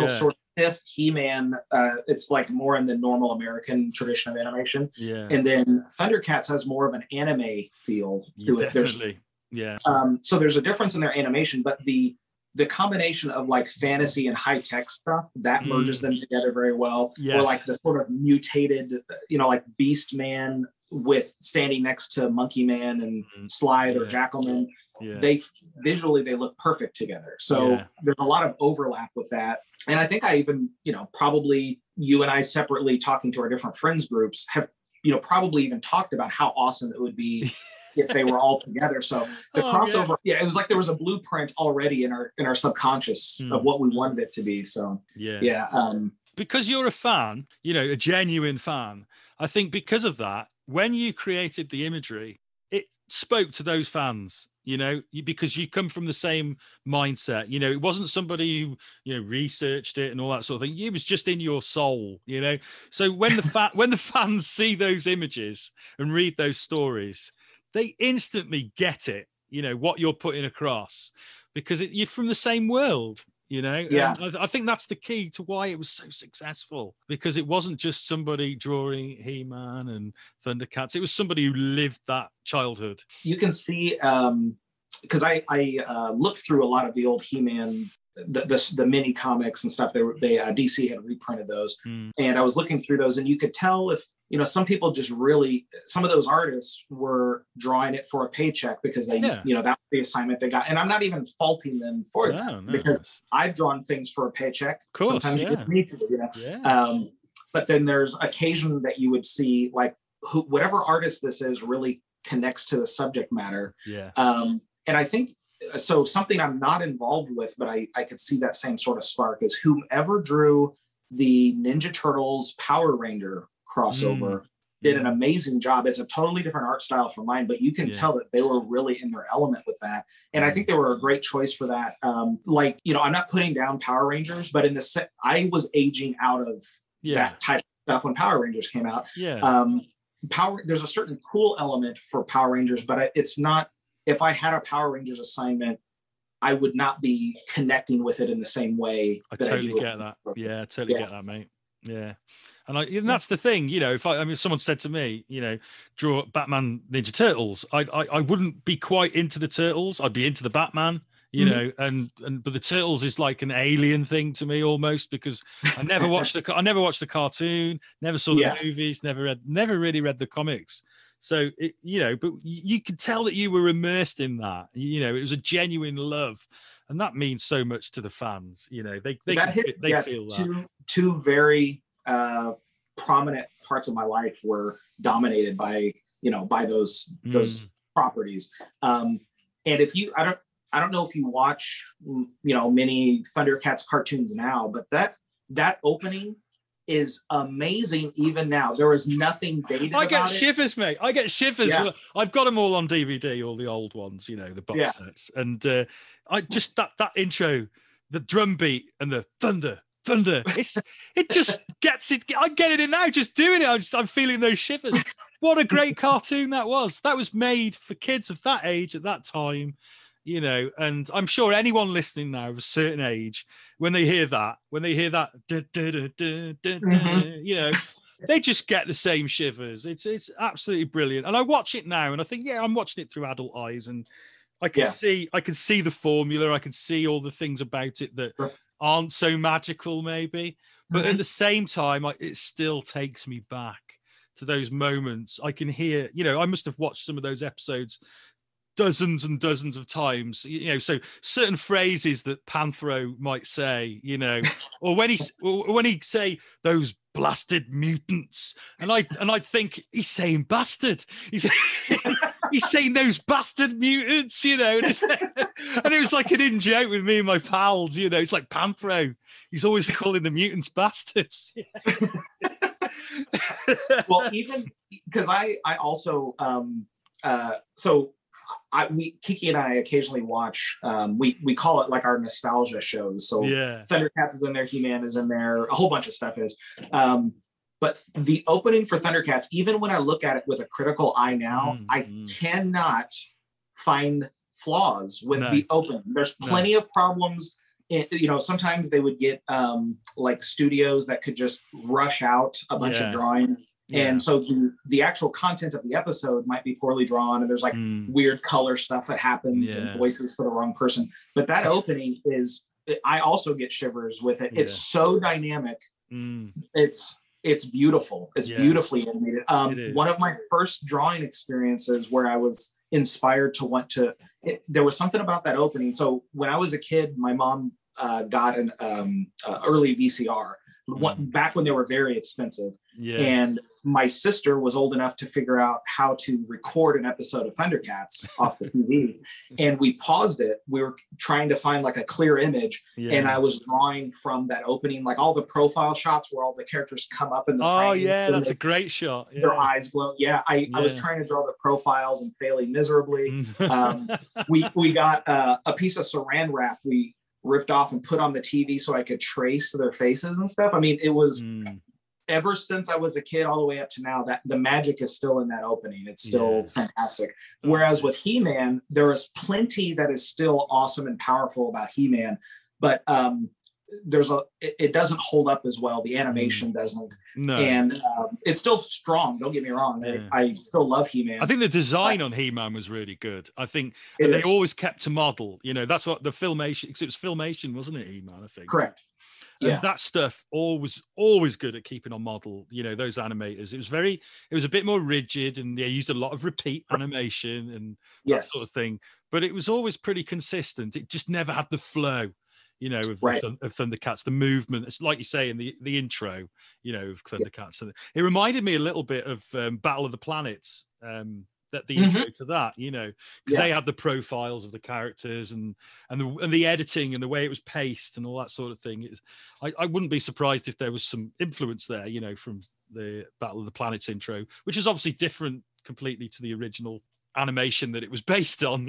Speaker 2: fifth He-Man, uh, it's like more in the normal American tradition of animation.
Speaker 1: Yeah.
Speaker 2: And then Thundercats has more of an anime feel to
Speaker 1: Yeah,
Speaker 2: it. There's,
Speaker 1: definitely. Yeah.
Speaker 2: um, so there's a difference in their animation, but the the combination of like fantasy and high tech stuff that merges
Speaker 1: Mm.
Speaker 2: them together very well.
Speaker 1: Yes.
Speaker 2: Or like the sort of mutated, you know, like Beast Man with standing next to Monkey Man and
Speaker 1: Mm.
Speaker 2: Slide or
Speaker 1: Yeah.
Speaker 2: Jackalman.
Speaker 1: Yeah.
Speaker 2: They visually they look perfect together. So
Speaker 1: Yeah.
Speaker 2: there's a lot of overlap with that. And I think I even, you know, probably you and I separately talking to our different friends groups have, you know, probably even talked about how awesome it would be if they were all together. So the
Speaker 1: Oh,
Speaker 2: crossover, yeah. yeah, it was like there was a blueprint already in our in our subconscious
Speaker 1: Mm.
Speaker 2: of what we wanted it to be. So
Speaker 1: Yeah.
Speaker 2: yeah. Um,
Speaker 1: Because you're a fan, you know, a genuine fan. I think because of that, when you created the imagery, it spoke to those fans, you know, you- because you come from the same mindset. You know, it wasn't somebody who, you know, researched it and all that sort of thing. It was just in your soul, you know. So when the fa- when the fans see those images and read those stories, they instantly get it, you know, what you're putting across, because it, you're from the same world. You know,
Speaker 2: Yeah.
Speaker 1: and I, I think that's the key to why it was so successful, because it wasn't just somebody drawing He-Man and Thundercats. It was somebody who lived that childhood.
Speaker 2: you can see um because I I uh, looked through a lot of the old He-Man, the the, the mini comics and stuff. They were they uh, D C had reprinted those,
Speaker 1: Mm.
Speaker 2: and I was looking through those, and you could tell if, you know, some people just really, some of those artists were drawing it for a paycheck because they,
Speaker 1: Yeah.
Speaker 2: you know, that was the assignment they got. And I'm not even faulting them for
Speaker 1: No,
Speaker 2: that,
Speaker 1: no,
Speaker 2: because
Speaker 1: it's-
Speaker 2: I've drawn things for a paycheck.
Speaker 1: Of course,
Speaker 2: Sometimes
Speaker 1: yeah.
Speaker 2: it's me to, you know.
Speaker 1: yeah,
Speaker 2: Um, but then there's occasion that you would see like who, whatever artist this is really connects to the subject matter.
Speaker 1: yeah,
Speaker 2: Um, and I think, so something I'm not involved with, but I, I could see that same sort of spark, is whomever drew the Ninja Turtles Power Ranger crossover
Speaker 1: Mm.
Speaker 2: did an amazing job. It's a totally different art style from mine, but you can
Speaker 1: Yeah.
Speaker 2: tell that they were really in their element with that. And I think they were a great choice for that. Um, like, you know, I'm not putting down Power Rangers, but in the set, I was aging out of
Speaker 1: yeah,
Speaker 2: that type of stuff when Power Rangers came out.
Speaker 1: yeah,
Speaker 2: Um, Power, there's a certain cool element for Power Rangers, but I- it's not, if I had a Power Rangers assignment, I would not be connecting with it in the same way.
Speaker 1: I
Speaker 2: that
Speaker 1: totally
Speaker 2: do with-
Speaker 1: get that. Yeah, I totally
Speaker 2: Yeah.
Speaker 1: get that, mate. Yeah. And, I, and that's the thing, you know, if I, I mean, if someone said to me, you know, draw Batman Ninja Turtles, I, I, I wouldn't be quite into the Turtles. I'd be into the Batman, you
Speaker 2: Mhm.
Speaker 1: know, and, and, but the Turtles is like an alien thing to me almost, because I never watched the, I never watched the cartoon, never saw the
Speaker 2: Yeah.
Speaker 1: movies, never read, never really read the comics. So, it, you know, but you, you could tell that you were immersed in that, you know, it was a genuine love. And that means so much to the fans, you know, they, they,
Speaker 2: that
Speaker 1: can,
Speaker 2: hit,
Speaker 1: they
Speaker 2: yeah,
Speaker 1: feel that.
Speaker 2: two, two very uh, prominent parts of my life were dominated by, you know, by those, those
Speaker 1: Mm.
Speaker 2: properties. Um, and if you, I don't, I don't know if you watch, you know, many Thundercats cartoons now, but that, that opening is amazing even now. There is nothing dated
Speaker 1: I get
Speaker 2: about it.
Speaker 1: shivers, mate. I get shivers.
Speaker 2: Yeah.
Speaker 1: I've got them all on D V D, all the old ones, you know, the box
Speaker 2: Yeah.
Speaker 1: sets. And uh, I just that that intro, the drum beat and the thunder, thunder. It's it just gets it. I get it in now. Just doing it. I'm just I'm feeling those shivers. What a great cartoon that was. That was made for kids of that age at that time. You know, and I'm sure anyone listening now of a certain age, when they hear that, when they hear that, duh, duh, duh, duh, duh, duh,
Speaker 2: Mhm.
Speaker 1: you know, they just get the same shivers. It's it's absolutely brilliant. And I watch it now, and I think, yeah, I'm watching it through adult eyes, and I can
Speaker 2: Yeah.
Speaker 1: see, I can see the formula. I can see all the things about it that
Speaker 2: Sure.
Speaker 1: aren't so magical, maybe. But at
Speaker 2: Mhm.
Speaker 1: the same time, I, it still takes me back to those moments. I can hear, you know, I must have watched some of those episodes dozens and dozens of times, you know, so certain phrases that Panthro might say, you know, or when he or when he say those blasted mutants, and I and I think he's saying bastard, he's he's saying those bastard mutants, you know, and, it's, and it was like an in joke with me and my pals, you know, it's like Panthro, he's always calling the mutants bastards.
Speaker 2: Well, even because I I also um uh so I we Kiki and I occasionally watch um we we call it like our nostalgia shows. So
Speaker 1: Yeah.
Speaker 2: Thundercats is in there, He-Man is in there, a whole bunch of stuff is. Um but the opening for Thundercats, even when I look at it with a critical eye now,
Speaker 1: Mm,
Speaker 2: I
Speaker 1: mm.
Speaker 2: cannot find flaws with
Speaker 1: No.
Speaker 2: the opening. There's
Speaker 1: No.
Speaker 2: plenty of problems it, you know, sometimes they would get um, like studios that could just rush out a bunch
Speaker 1: Yeah.
Speaker 2: of drawings.
Speaker 1: Yeah.
Speaker 2: And so the, the actual content of the episode might be poorly drawn, and there's like
Speaker 1: Mm.
Speaker 2: weird color stuff that happens
Speaker 1: Yeah.
Speaker 2: and voices for the wrong person. But that opening is, I also get shivers with it. It's so dynamic.
Speaker 1: Mm.
Speaker 2: It's it's beautiful. It's
Speaker 1: Yeah.
Speaker 2: beautifully animated. Um,
Speaker 1: It is.
Speaker 2: one of my first drawing experiences where I was inspired to want to, it, there was something about that opening. So when I was a kid, my mom uh, got an um, uh, early V C R, one,
Speaker 1: Mm.
Speaker 2: back when they were very expensive.
Speaker 1: Yeah.
Speaker 2: And my sister was old enough to figure out how to record an episode of Thundercats off the T V. And we paused it. We were trying to find like a clear image.
Speaker 1: yeah.
Speaker 2: And I was drawing from that opening, like all the profile shots where all the characters come up in the
Speaker 1: Oh
Speaker 2: frame.
Speaker 1: yeah,
Speaker 2: and
Speaker 1: that's a
Speaker 2: their-
Speaker 1: great shot. Yeah.
Speaker 2: Their eyes glow. Yeah, I, I was
Speaker 1: Yeah.
Speaker 2: trying to draw the profiles and failing miserably.
Speaker 1: Mm.
Speaker 2: Um, we we got uh, a piece of saran wrap we ripped off and put on the T V so I could trace their faces and stuff. I mean, it was
Speaker 1: Mm.
Speaker 2: ever since I was a kid all the way up to now, that the magic is still in that opening. It's still
Speaker 1: Yeah.
Speaker 2: fantastic. Whereas with He-Man, there is plenty that is still awesome and powerful about He-Man, but um, there's a it, it doesn't hold up as well. The animation doesn't,
Speaker 1: No.
Speaker 2: and um, it's still strong. Don't get me wrong.
Speaker 1: Yeah.
Speaker 2: I, I still love He-Man.
Speaker 1: I think the design on He-Man was really good. I think
Speaker 2: It
Speaker 1: and they
Speaker 2: is.
Speaker 1: always kept to model. You know, that's what the filmation. Because it was filmation, wasn't it? He-Man, I think.
Speaker 2: Correct.
Speaker 1: And
Speaker 2: Yeah.
Speaker 1: that stuff always, always good at keeping on model. You know, those animators. It was very, it was a bit more rigid, and they used a lot of repeat animation and that
Speaker 2: Yes.
Speaker 1: sort of thing. But it was always pretty consistent. It just never had the flow, you know, of,
Speaker 2: Right.
Speaker 1: of, of Thundercats, the movement. It's like you say in the the intro, you know, of Thundercats. And it reminded me a little bit of um, Battle of the Planets. Um, that the
Speaker 2: Mhm.
Speaker 1: intro to that, you know, because
Speaker 2: Yeah.
Speaker 1: they had the profiles of the characters and and the and the editing and the way it was paced and all that sort of thing. It's, I, I wouldn't be surprised if there was some influence there, you know, from the Battle of the Planets intro, which is obviously different completely to the original animation that it was based on.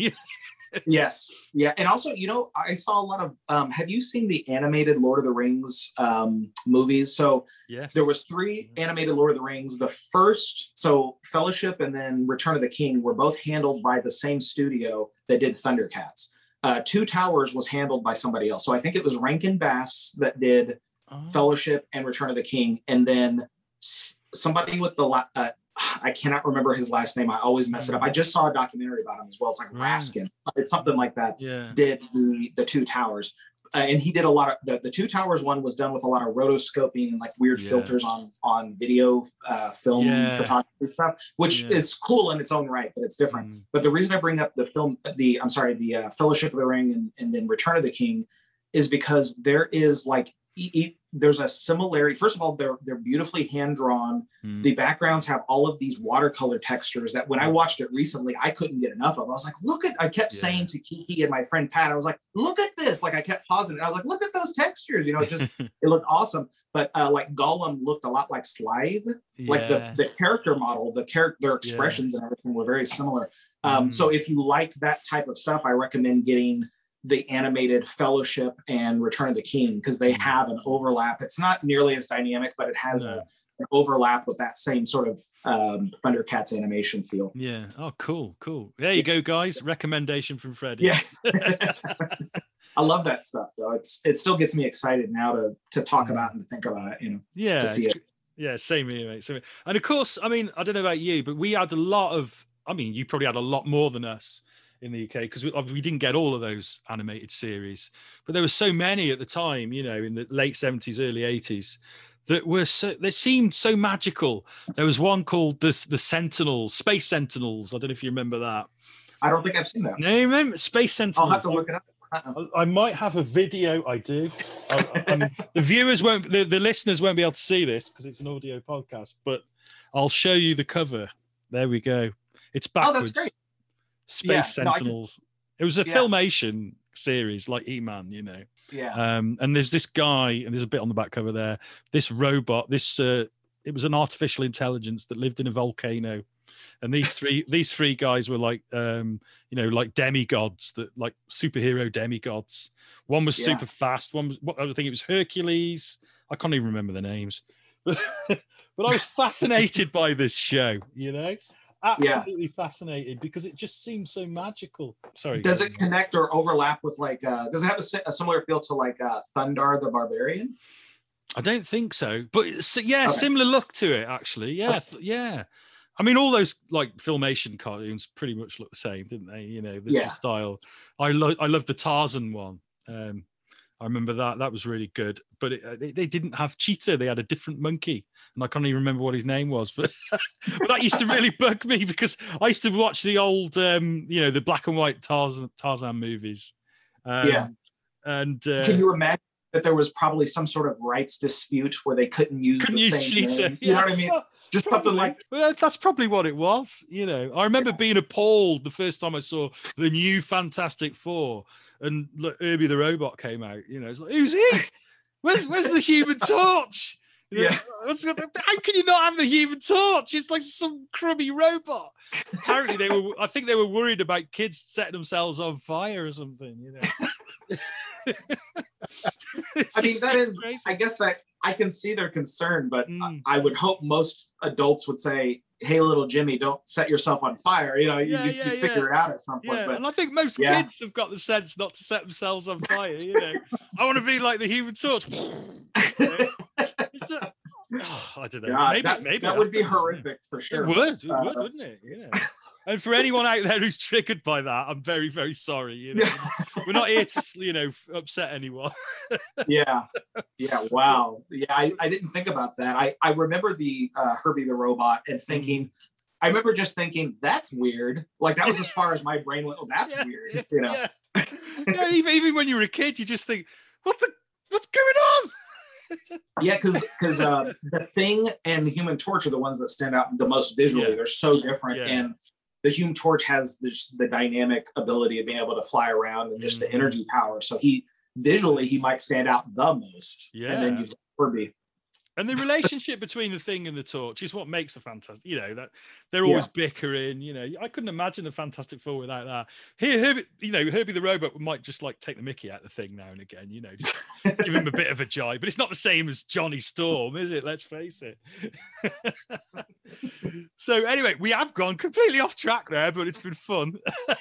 Speaker 2: Yes. Yeah. And also, you know, I saw a lot of um have you seen the animated Lord of the Rings um movies? So
Speaker 1: Yes.
Speaker 2: there was three animated Lord of the Rings. The first, so Fellowship and then Return of the King were both handled by the same studio that did Thundercats. Uh, Two Towers was handled by somebody else. So I think it was Rankin Bass that did
Speaker 1: Oh.
Speaker 2: Fellowship and Return of the King, and then s- somebody with the la- uh, I cannot remember his last name. I always mess it up. I just saw a documentary about him as well. It's like
Speaker 1: Right.
Speaker 2: Raskin. It's something like that.
Speaker 1: Yeah.
Speaker 2: Did the the Two Towers, uh, and he did a lot of the, the Two Towers one was done with a lot of rotoscoping and like weird
Speaker 1: Yeah.
Speaker 2: filters on on video uh, film
Speaker 1: Yeah.
Speaker 2: photography stuff, which
Speaker 1: Yeah.
Speaker 2: is cool in its own right, but it's different.
Speaker 1: Mm.
Speaker 2: But the reason I bring up the film, the I'm sorry, the uh, Fellowship of the Ring and, and then Return of the King, is because there is like e- e- there's a similarity. First of all, they're they're beautifully hand drawn.
Speaker 1: Mm.
Speaker 2: The backgrounds have all of these watercolor textures that when I watched it recently, I couldn't get enough of. I was like, look at, I kept
Speaker 1: Yeah.
Speaker 2: saying to Kiki and my friend Pat, I was like, look at this. Like I kept pausing it. I was like, look at those textures. You know, it just, it looked awesome. But uh, like Gollum looked a lot like Slythe. Like the,
Speaker 1: Yeah.
Speaker 2: the character model, the character, their expressions and everything were very similar. Um,
Speaker 1: Mm.
Speaker 2: So if you like that type of stuff, I recommend getting the animated Fellowship and Return of the King, because they
Speaker 1: Mm.
Speaker 2: have an overlap. It's not nearly as dynamic, but it has
Speaker 1: No.
Speaker 2: a, an overlap with that same sort of um, Thundercats animation feel.
Speaker 1: Yeah. Oh, cool, cool. There you go, guys. Recommendation from Freddie.
Speaker 2: Yeah. I love that stuff though. It's it still gets me excited now to to talk
Speaker 1: Mm.
Speaker 2: about and to think about it, you know,
Speaker 1: Yeah.
Speaker 2: to see it.
Speaker 1: Yeah, same here, mate. Same here. And of course, I mean, I don't know about you, but we had a lot of, I mean, you probably had a lot more than us in the U K, because we, we didn't get all of those animated series, but there were so many at the time, you know, in the late seventies, early eighties, that were so, they seemed so magical. There was one called the, the Sentinels, Space Sentinels. I don't know if you remember that.
Speaker 2: I don't think I've seen that.
Speaker 1: No, you remember Space Sentinels?
Speaker 2: I'll have to look it up. Uh-uh.
Speaker 1: I I might have a video. I do. I, I mean, the viewers won't, the, the listeners won't be able to see this because it's an audio podcast, but I'll show you the cover. There we go. It's
Speaker 2: Oh,
Speaker 1: backwards.
Speaker 2: that's great.
Speaker 1: Space
Speaker 2: Yeah, no, I just-
Speaker 1: Sentinels. It was a
Speaker 2: Yeah.
Speaker 1: filmation series like He-Man, you know.
Speaker 2: Yeah.
Speaker 1: Um, and there's this guy, and there's a bit on the back cover there. This robot, this uh, it was an artificial intelligence that lived in a volcano. And these three, these three guys were like, um, you know, like demigods, that like superhero demigods. One was
Speaker 2: Yeah.
Speaker 1: super fast. One was, what I think it was Hercules. I can't even remember the names, but but I was fascinated by this show, you know. absolutely yeah. fascinated because it just seems so magical. Sorry.
Speaker 2: Does it connect or overlap with like? Uh, does it have a, a similar feel to like uh, Thundar the Barbarian?
Speaker 1: I don't think so, but yeah, okay. Similar look to it actually. Yeah,
Speaker 2: okay.
Speaker 1: yeah. I mean, all those like Filmation cartoons pretty much look the same, didn't they? You know, the,
Speaker 2: yeah.
Speaker 1: the style. I love, I love the Tarzan one. Um, I remember that. That was really good. But it, they, they didn't have Cheetah. They had a different monkey. And I can't even remember what his name was. But, but that used to really bug me because I used to watch the old, um, you know, the black and white Tarzan, Tarzan movies. Um,
Speaker 2: yeah.
Speaker 1: And uh,
Speaker 2: can you imagine that there was probably some sort of rights dispute where they couldn't use
Speaker 1: couldn't
Speaker 2: the
Speaker 1: use
Speaker 2: same
Speaker 1: Cheetah.
Speaker 2: name? You yeah. know what I mean? Just
Speaker 1: Probably.
Speaker 2: Something like
Speaker 1: well, that's probably what it was. You know, I remember yeah. being appalled the first time I saw the new Fantastic Four and look, Herbie the Robot came out. You know, it's like, who's he? Where's where's the Human Torch? You know,
Speaker 2: yeah.
Speaker 1: How can you not have the Human Torch? It's like some crummy robot. Apparently, they were. I think they were worried about kids setting themselves on fire or something. You know.
Speaker 2: I mean, that is. Crazy. I guess that I can see their concern, but mm. I, I would hope most adults would say, "Hey, little Jimmy, don't set yourself on fire." You know,
Speaker 1: yeah,
Speaker 2: you,
Speaker 1: yeah,
Speaker 2: you
Speaker 1: yeah.
Speaker 2: figure it out at some point.
Speaker 1: Yeah,
Speaker 2: but,
Speaker 1: and I think most
Speaker 2: yeah.
Speaker 1: kids have got the sense not to set themselves on fire. You know, I want to be like the Human Torch. You know? It's a, oh, I don't know.
Speaker 2: God,
Speaker 1: maybe
Speaker 2: that,
Speaker 1: maybe
Speaker 2: that would be horrific for sure.
Speaker 1: It would, it
Speaker 2: uh,
Speaker 1: would, wouldn't it? Yeah. And for anyone out there who's triggered by that, I'm very, very sorry. You know, we're not here to, you know, upset anyone.
Speaker 2: yeah, yeah, wow, yeah. I, I didn't think about that. I I remember the uh, Herbie the Robot and thinking, mm-hmm. I remember just thinking that's weird. Like that was as far as my brain went. Oh, that's
Speaker 1: yeah,
Speaker 2: weird.
Speaker 1: Yeah,
Speaker 2: you know,
Speaker 1: yeah. yeah, even even when you were a kid, you just think, what the, what's going on?
Speaker 2: yeah, because because uh, the Thing and the Human Torch are the ones that stand out the most visually.
Speaker 1: Yeah.
Speaker 2: They're so different,
Speaker 1: Yeah.
Speaker 2: and the Human Torch has this, the dynamic ability of being able to fly around and just
Speaker 1: mm-hmm.
Speaker 2: the energy power. So he visually he might stand out the most.
Speaker 1: Yeah,
Speaker 2: and then you've got Herbie.
Speaker 1: And the relationship between the Thing and the Torch is what makes the Fantastic. You know that they're always
Speaker 2: yeah.
Speaker 1: bickering. You know, I couldn't imagine the Fantastic Four without that. Here, Herbie, you know, Herbie the Robot might just like take the Mickey out of the Thing now and again. You know, just give him a bit of a jibe, but it's not the same as Johnny Storm, is it? Let's face it. So anyway, we have gone completely off track there, but it's been fun.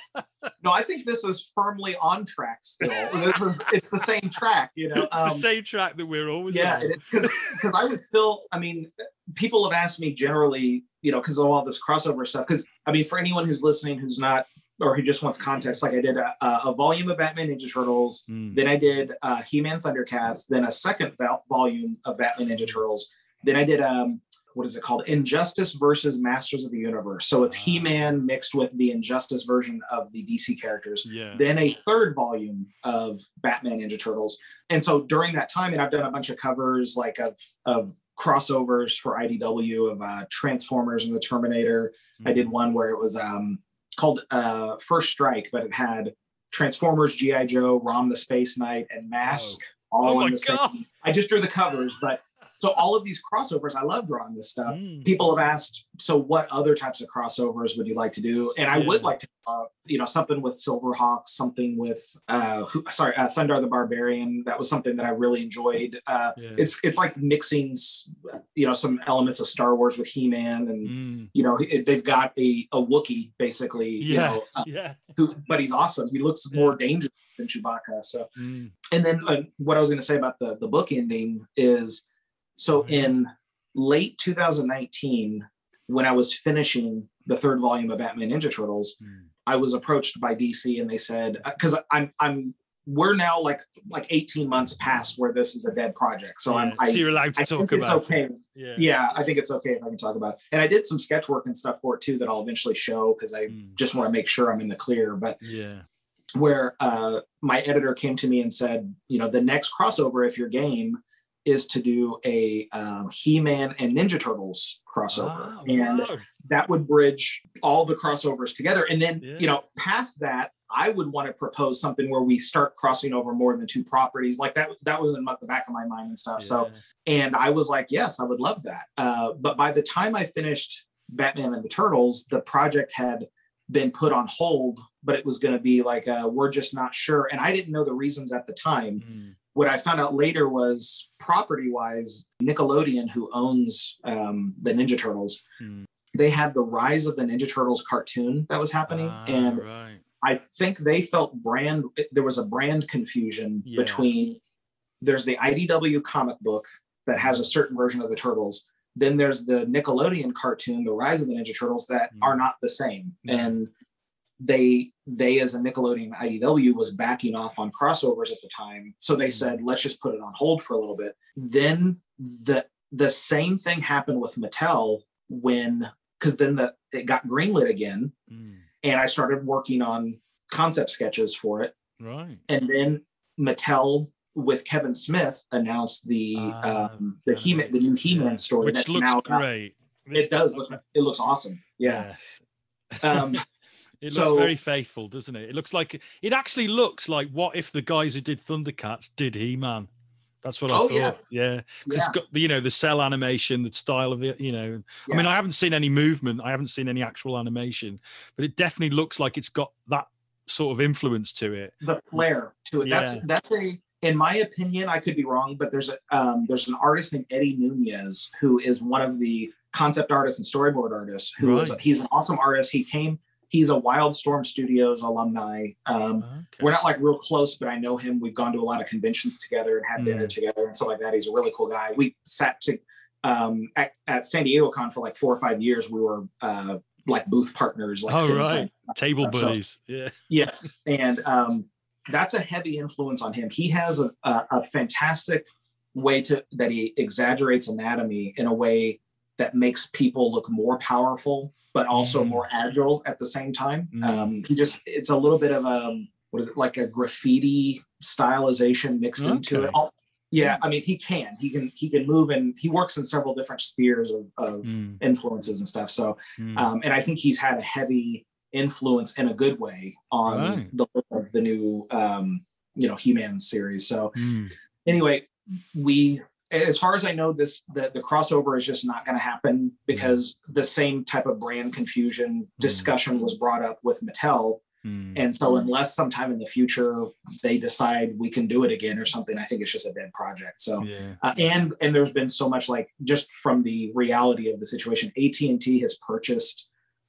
Speaker 2: No, I think this is firmly on track still. This is it's the same track, you know.
Speaker 1: It's
Speaker 2: um,
Speaker 1: the same track that we're always
Speaker 2: yeah,
Speaker 1: on.
Speaker 2: because because I would still, I mean, people have asked me generally, you know, because of all this crossover stuff. Because I mean, for anyone who's listening who's not or who just wants context, like I did a, a volume of Batman Ninja Turtles, mm. then I did uh, He-Man Thundercats, then a second volume of Batman Ninja Turtles, then I did um. what is it called? Injustice versus Masters of the Universe. So it's He-Man mixed with the Injustice version of the D C characters.
Speaker 1: Yeah.
Speaker 2: Then a third volume of Batman Ninja Turtles. And so during that time, and I've done a bunch of covers like of, of crossovers for I D W of uh, Transformers and the Terminator. Mm-hmm. I did one where it was um, called uh, First Strike, but it had Transformers, G I. Joe, Rom the Space Knight, and Mask
Speaker 1: oh.
Speaker 2: all
Speaker 1: oh
Speaker 2: in
Speaker 1: my
Speaker 2: the
Speaker 1: God.
Speaker 2: same. I just drew the covers, but so all of these crossovers, I love drawing this stuff.
Speaker 1: Mm.
Speaker 2: People have asked, so what other types of crossovers would you like to do? And I
Speaker 1: yeah.
Speaker 2: would like to, uh, you know, something with Silverhawks, something with, uh, who, sorry, uh, Thundar the Barbarian. That was something that I really enjoyed. Uh,
Speaker 1: yeah.
Speaker 2: It's it's like mixing, you know, some elements of Star Wars with He-Man, and
Speaker 1: mm.
Speaker 2: you know, it, they've got a a Wookiee basically.
Speaker 1: Yeah,
Speaker 2: you know, uh,
Speaker 1: yeah.
Speaker 2: Who, but he's awesome. He looks
Speaker 1: yeah.
Speaker 2: more dangerous than Chewbacca. So,
Speaker 1: mm.
Speaker 2: and then uh, what I was going to say about the the book ending is. So in late two thousand nineteen, when I was finishing the third volume of Batman Ninja Turtles, mm. I was approached by D C and they said, because I'm I'm we're now like like eighteen months past where this is a dead project. So
Speaker 1: yeah.
Speaker 2: I'm I,
Speaker 1: so you're allowed to
Speaker 2: I
Speaker 1: talk
Speaker 2: think
Speaker 1: about
Speaker 2: it's okay.
Speaker 1: it. Yeah.
Speaker 2: yeah, I think it's okay if I can talk about it. And I did some sketch work and stuff for it too that I'll eventually show because I mm. just want to make sure I'm in the clear. But
Speaker 1: yeah.
Speaker 2: where uh, my editor came to me and said, you know, the next crossover, if you're game, is to do a um, He-Man and Ninja Turtles crossover.
Speaker 1: Oh,
Speaker 2: and
Speaker 1: wow.
Speaker 2: that would bridge all the crossovers together. And then,
Speaker 1: yeah.
Speaker 2: you know, past that, I would want to propose something where we start crossing over more than two properties. Like that, that was in the back of my mind and stuff. Yeah. So, and I was like, yes, I would love that. Uh, but by the time I finished Batman and the Turtles, the project had been put on hold, but it was going to be like, uh, we're just not sure. And I didn't know the reasons at the time. Mm. What I found out later was property-wise, Nickelodeon, who owns um, the Ninja Turtles, mm. they had the Rise of the Ninja Turtles cartoon that was happening,
Speaker 1: Ah,
Speaker 2: and
Speaker 1: right.
Speaker 2: I think they felt brand there was a brand confusion
Speaker 1: Yeah.
Speaker 2: between there's the I D W comic book that has a certain version of the Turtles. Then there's the Nickelodeon cartoon, The Rise of the Ninja Turtles, that
Speaker 1: Mm.
Speaker 2: are not the same.
Speaker 1: No.
Speaker 2: And they they as a Nickelodeon I D W was backing off on crossovers at the time. So they said, let's just put it on hold for a little bit. Then the the same thing happened with Mattel when because then the it got greenlit again.
Speaker 1: Mm.
Speaker 2: And I started working on concept sketches for it.
Speaker 1: Right.
Speaker 2: And then Mattel with Kevin Smith announced the
Speaker 1: Ah,
Speaker 2: um, the He
Speaker 1: right.
Speaker 2: the new He-Man
Speaker 1: Yeah.
Speaker 2: story
Speaker 1: Which
Speaker 2: that's
Speaker 1: looks
Speaker 2: now
Speaker 1: great.
Speaker 2: it does look it looks awesome. Yeah.
Speaker 1: Yes.
Speaker 2: Um,
Speaker 1: It
Speaker 2: so-
Speaker 1: looks very faithful, doesn't it? It looks like it actually looks like what if the guys who did Thundercats did He-Man? That's what I
Speaker 2: Oh,
Speaker 1: thought.
Speaker 2: yes.
Speaker 1: Yeah. 'Cause it's
Speaker 2: Yeah.
Speaker 1: got the, you know, the cell animation, the style of it, you know. I mean,
Speaker 2: Yeah.
Speaker 1: I haven't seen any movement, I haven't seen any actual animation, but it definitely looks like it's got that sort of influence to it.
Speaker 2: the flair to it. That's
Speaker 1: Yeah.
Speaker 2: that's a in my opinion, I could be wrong, but there's a um, there's an artist named Eddie Nunez who is one of the concept artists and storyboard artists. Who is
Speaker 1: Right.
Speaker 2: he's an awesome artist. He came. He's a Wildstorm Studios alumni. Um,
Speaker 1: Okay.
Speaker 2: We're not like real close, but I know him. We've gone to a lot of conventions together and had dinner
Speaker 1: Mm.
Speaker 2: together and stuff like that. He's a really cool guy. We sat to um, at, at San Diego Con for like four or five years. We were uh, like booth partners. Like
Speaker 1: Oh,
Speaker 2: sitting
Speaker 1: right.
Speaker 2: side-
Speaker 1: Table
Speaker 2: So-
Speaker 1: buddies. Yeah.
Speaker 2: Yes, and um, that's a heavy influence on him. He has a, a, a fantastic way to that he exaggerates anatomy in a way that makes people look more powerful, but also
Speaker 1: Mm.
Speaker 2: more agile at the same time.
Speaker 1: Mm.
Speaker 2: Um, he just it's a little bit of a what is it like a graffiti stylization mixed into it.
Speaker 1: Okay.
Speaker 2: All- yeah, I mean he can he can he can move and he works in several different spheres of, of
Speaker 1: Mm.
Speaker 2: influences and stuff. So
Speaker 1: Mm.
Speaker 2: um, and I think he's had a heavy influence in a good way on
Speaker 1: Right.
Speaker 2: the look of the new um, you know He-Man series. So
Speaker 1: Mm.
Speaker 2: anyway, we as far as I know, this the, the crossover is just not going to happen because the same type of brand confusion discussion was brought up with Mattel.
Speaker 1: Mm.
Speaker 2: And so unless sometime in the future they decide we can do it again or something, I think it's just a dead project. So
Speaker 1: Yeah.
Speaker 2: uh, and and there's been so much like just from the reality of the situation, A T and T has purchased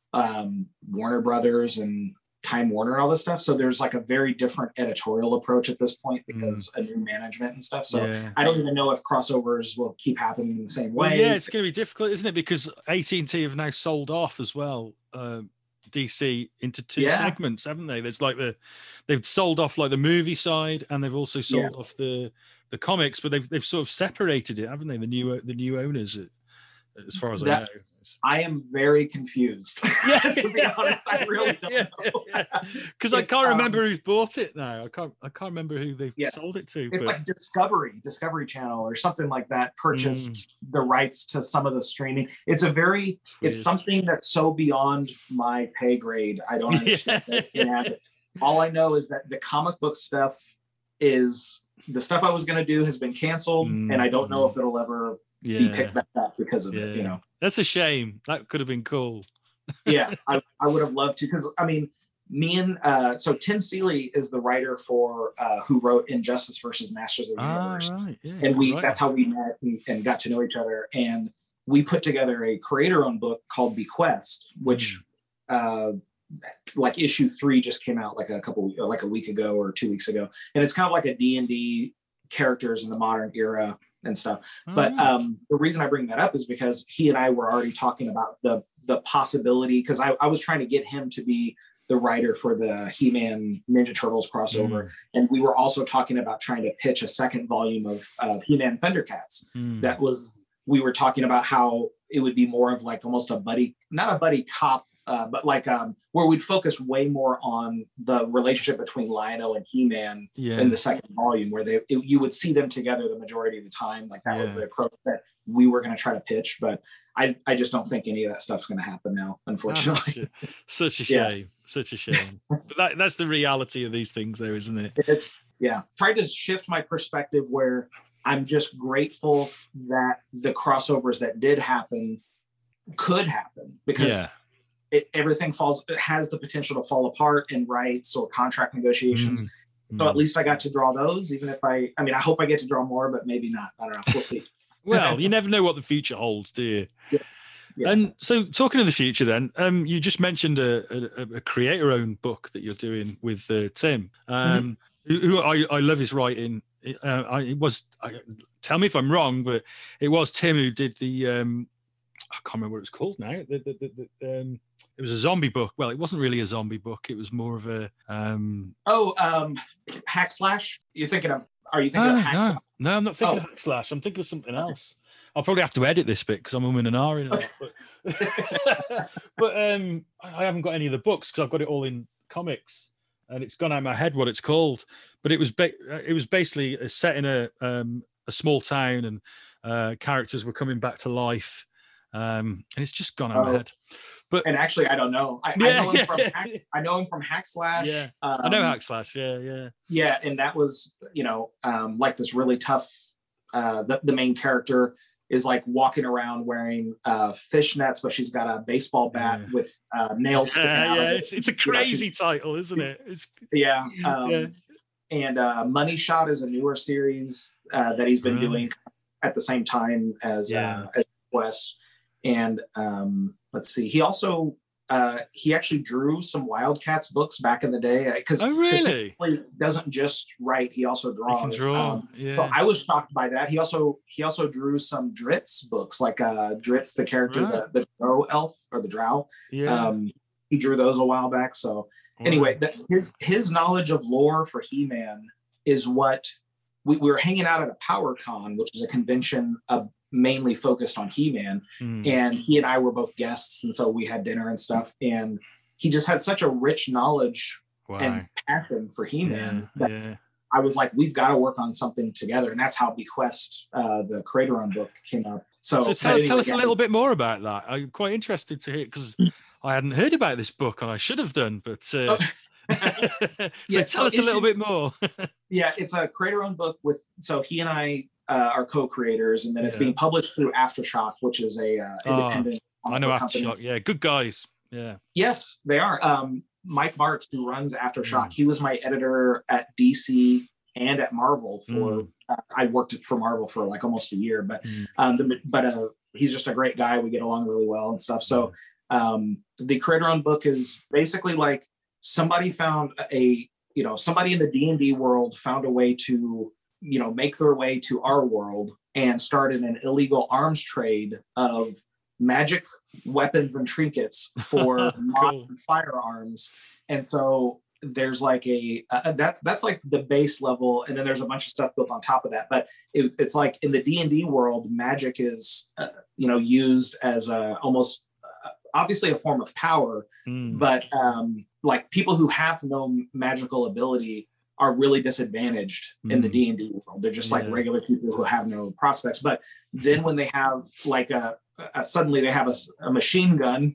Speaker 2: um, Warner Brothers and Time Warner and all this stuff. So there's like a very different editorial approach at this point because a new management and stuff. So
Speaker 1: Yeah.
Speaker 2: I don't even know if crossovers will keep happening in the same way.
Speaker 1: Well, yeah, it's going to be difficult, isn't it? Because A T and T have now sold off as well, uh, D C into two
Speaker 2: Yeah.
Speaker 1: segments, haven't they? There's like the they've sold off like the movie side, and they've also sold
Speaker 2: Yeah.
Speaker 1: off the the comics, but they've they've sort of separated it, haven't they? The new the new owners, as far as I
Speaker 2: That-
Speaker 1: know.
Speaker 2: I am very confused.
Speaker 1: Yeah,
Speaker 2: to be honest, I really don't
Speaker 1: yeah,
Speaker 2: know.
Speaker 1: Because I
Speaker 2: It's,
Speaker 1: can't
Speaker 2: um,
Speaker 1: remember who's bought it now. I can't. I can't remember who they've
Speaker 2: Yeah.
Speaker 1: sold it to.
Speaker 2: It's
Speaker 1: but
Speaker 2: like Discovery, Discovery Channel, or something like that purchased
Speaker 1: Mm.
Speaker 2: the rights to some of the streaming. It's a very,
Speaker 1: it's weird.
Speaker 2: it's something that's so beyond my pay grade. I don't understand it. And all I know is that the comic book stuff is the stuff I was going to do has been canceled,
Speaker 1: Mm.
Speaker 2: and I don't know if it'll ever be
Speaker 1: yeah,
Speaker 2: picked back up because of it. You
Speaker 1: Yeah.
Speaker 2: know,
Speaker 1: that's a shame. That could have been cool.
Speaker 2: yeah, I, I would have loved to because I mean, me and uh, so Tim Seeley is the writer for uh, who wrote Injustice versus Masters of the
Speaker 1: Ah,
Speaker 2: Universe.
Speaker 1: right. Yeah,
Speaker 2: and we
Speaker 1: right.
Speaker 2: that's how we met and, and got to know each other, and we put together a creator-owned book called Bequest, which uh like issue three just came out like a couple like a week ago or two weeks ago, and it's kind of like a D and D characters in the modern era and stuff.
Speaker 1: Oh,
Speaker 2: But
Speaker 1: right.
Speaker 2: um the reason I bring that up is because he and I were already talking about the the possibility, because I, I was trying to get him to be the writer for the He-Man Ninja Turtles crossover.
Speaker 1: Mm,
Speaker 2: And we were also talking about trying to pitch a second volume of, of He-Man Thundercats.
Speaker 1: mm.
Speaker 2: That was, we were talking about how it would be more of like almost a buddy, not a buddy cop, uh, but like um, where we'd focus way more on the relationship between Lion-O and He-Man
Speaker 1: yeah.
Speaker 2: in the second volume, where they it, you would see them together the majority of the time. Like that was
Speaker 1: Yeah.
Speaker 2: the approach that we were going to try to pitch. But I, I just don't think any of that stuff's going to happen now,
Speaker 1: That's
Speaker 2: unfortunately.
Speaker 1: such a, such a
Speaker 2: Yeah.
Speaker 1: shame. Such a shame. But that, that's the reality of these things, though, isn't it?
Speaker 2: It's yeah. Tried to shift my perspective where I'm just grateful that the crossovers that did happen could happen, because
Speaker 1: Yeah.
Speaker 2: it, everything falls it has the potential to fall apart in rights or contract negotiations.
Speaker 1: Mm,
Speaker 2: So
Speaker 1: mm.
Speaker 2: at least I got to draw those, even if I I mean I hope I get to draw more, but maybe not. I don't know. We'll see.
Speaker 1: Well, you never know what the future holds, do you?
Speaker 2: Yeah. Yeah.
Speaker 1: And so, talking of the future, then, um, you just mentioned a, a, a creator-owned book that you're doing with uh, Tim, um, mm-hmm. who, who I, I love his writing. Uh, I, it was, I, tell me if I'm wrong, but it was Tim who did the. Um, I can't remember what it's called now. The, the, the, the, um, it was a zombie book. Well, it wasn't really a zombie book. It was more of a. Um...
Speaker 2: Oh, um, Hack Slash. You're thinking of? Are you thinking
Speaker 1: no,
Speaker 2: of Hack
Speaker 1: no,
Speaker 2: Slash?
Speaker 1: No, I'm not thinking
Speaker 2: oh.
Speaker 1: of Hack Slash. I'm thinking of something else. I'll probably have to edit this bit because I'm umming and ahhing. Okay. But, but um, I haven't got any of the books because I've got it all in comics, and it's gone out of my head what it's called. But it was ba- it was basically set in a um, a small town, and uh, characters were coming back to life, um, and it's just gone out of
Speaker 2: oh.
Speaker 1: my head. But
Speaker 2: and actually, I don't know. I,
Speaker 1: yeah,
Speaker 2: I know him from Hack, I know him from Hack Slash.
Speaker 1: Yeah,
Speaker 2: um,
Speaker 1: I know Hack Slash. Yeah, yeah,
Speaker 2: yeah, and that was you know um, like this really tough. Uh, the the main character is like walking around wearing uh, fishnets, but she's got a baseball bat yeah. with uh, nails sticking
Speaker 1: yeah,
Speaker 2: out
Speaker 1: yeah.
Speaker 2: of it.
Speaker 1: It's, it's a crazy you know, title, isn't it? It's...
Speaker 2: Yeah. Um,
Speaker 1: yeah.
Speaker 2: And uh, Money Shot is a newer series uh, that he's been right. doing at the same time as,
Speaker 1: yeah.
Speaker 2: uh, as West. And um, let's see, he also, uh, he actually drew some Wildcats books back in the day. Because
Speaker 1: oh, really?
Speaker 2: he doesn't just write, he also draws.
Speaker 1: He can draw.
Speaker 2: Um,
Speaker 1: yeah.
Speaker 2: So I was shocked by that. He also he also drew some Dritz books, like uh, Dritz, the character, right. the, the Drow elf, or the Drow.
Speaker 1: Yeah.
Speaker 2: Um, he drew those a while back. So anyway, the, his his knowledge of lore for He-Man is what we, we were hanging out at a Power Con, which is a convention uh, mainly focused on He-Man. Mm. And he and I were both guests, and so we had dinner and stuff. And he just had such a rich knowledge wow. and passion for He-Man
Speaker 1: yeah,
Speaker 2: that
Speaker 1: yeah.
Speaker 2: I was like, we've got to work on something together. And that's how Bequest, uh, the creator-owned book, came up. So,
Speaker 1: so tell,
Speaker 2: anyway,
Speaker 1: tell us
Speaker 2: yeah,
Speaker 1: a little bit more about that. I'm quite interested to hear, because I hadn't heard about this book, and I should have done, but uh,
Speaker 2: oh.
Speaker 1: so
Speaker 2: yeah,
Speaker 1: tell
Speaker 2: so
Speaker 1: us a little bit more.
Speaker 2: Yeah, it's a creator-owned book with, so he and I uh, are co-creators, and then it's
Speaker 1: yeah.
Speaker 2: being published through Aftershock, which is a uh, independent.
Speaker 1: Oh, I know Aftershock. Company. Yeah, good guys. Yeah.
Speaker 2: Yes, they are. Um, Mike Martz, who runs Aftershock, mm. he was my editor at D C and at Marvel for. Mm. Uh, I worked for Marvel for like almost a year, but mm. um, the, but uh, he's just a great guy. We get along really well and stuff. So um, the creator-owned book is basically like somebody found a you know somebody in the D and D world found a way to you know make their way to our world and started an illegal arms trade of magic weapons and trinkets for modern cool. firearms. And so there's like a uh, that's that's like the base level, and then there's a bunch of stuff built on top of that. But it, it's like in the D and D world, magic is uh, you know used as a almost uh, obviously a form of power, mm. but um, like people who have no magical ability are really disadvantaged mm. in the D and D world. They're just yeah. like regular people who have no prospects. But then when they have like a, a suddenly they have a, a machine gun.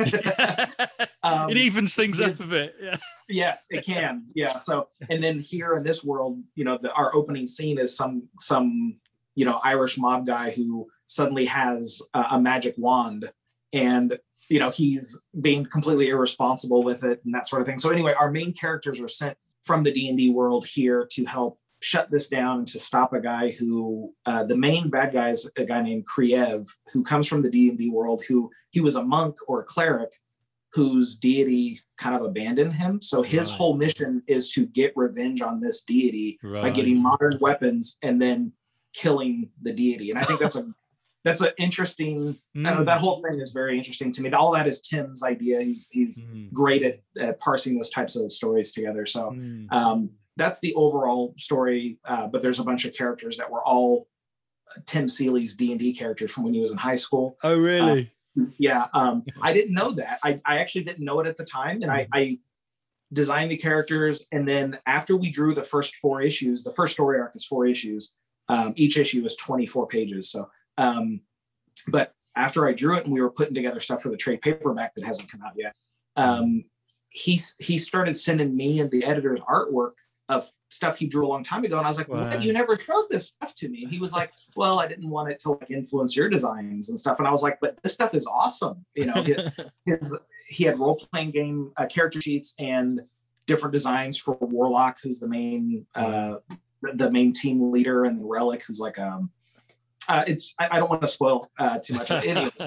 Speaker 2: um,
Speaker 1: it evens things it, up a bit. Yeah.
Speaker 2: Yes, it can. Yeah. So, and then here in this world, you know, the, our opening scene is some some you know Irish mob guy who suddenly has a, a magic wand, and you know he's being completely irresponsible with it and that sort of thing. So anyway, our main characters are sent from the D and D world here to help shut this down and to stop a guy who uh, the main bad guy is a guy named Kriev, who comes from the D and D world, who he was a monk or a cleric whose deity kind of abandoned him. So his right. whole mission is to get revenge on this deity right. by getting modern weapons and then killing the deity. And I think that's a that's an interesting mm. I don't know, that whole thing is very interesting to me. All that is Tim's idea. He's he's mm. great at, at parsing those types of stories together. So mm. um that's the overall story, uh, but there's a bunch of characters that were all Tim Seeley's D and D characters from when he was in high school.
Speaker 1: Oh, really?
Speaker 2: Uh, yeah. Um, I didn't know that. I, I actually didn't know it at the time. And I, I designed the characters. And then after we drew the first four issues, the first story arc is four issues. Um, each issue is twenty-four pages. So, um, but after I drew it and we were putting together stuff for the trade paperback that hasn't come out yet, um, he, he started sending me and the editor's artwork of stuff he drew a long time ago. And I was like, wow. What? You never showed this stuff to me. And he was like, well, I didn't want it to like influence your designs and stuff. And I was like, but this stuff is awesome. You know, his, his he had role-playing game uh, character sheets and different designs for Warlock, who's the main, uh, the, the main team leader, and the Relic, who's like, um, uh, it's, I, I don't want to spoil uh, too much. Anyway, so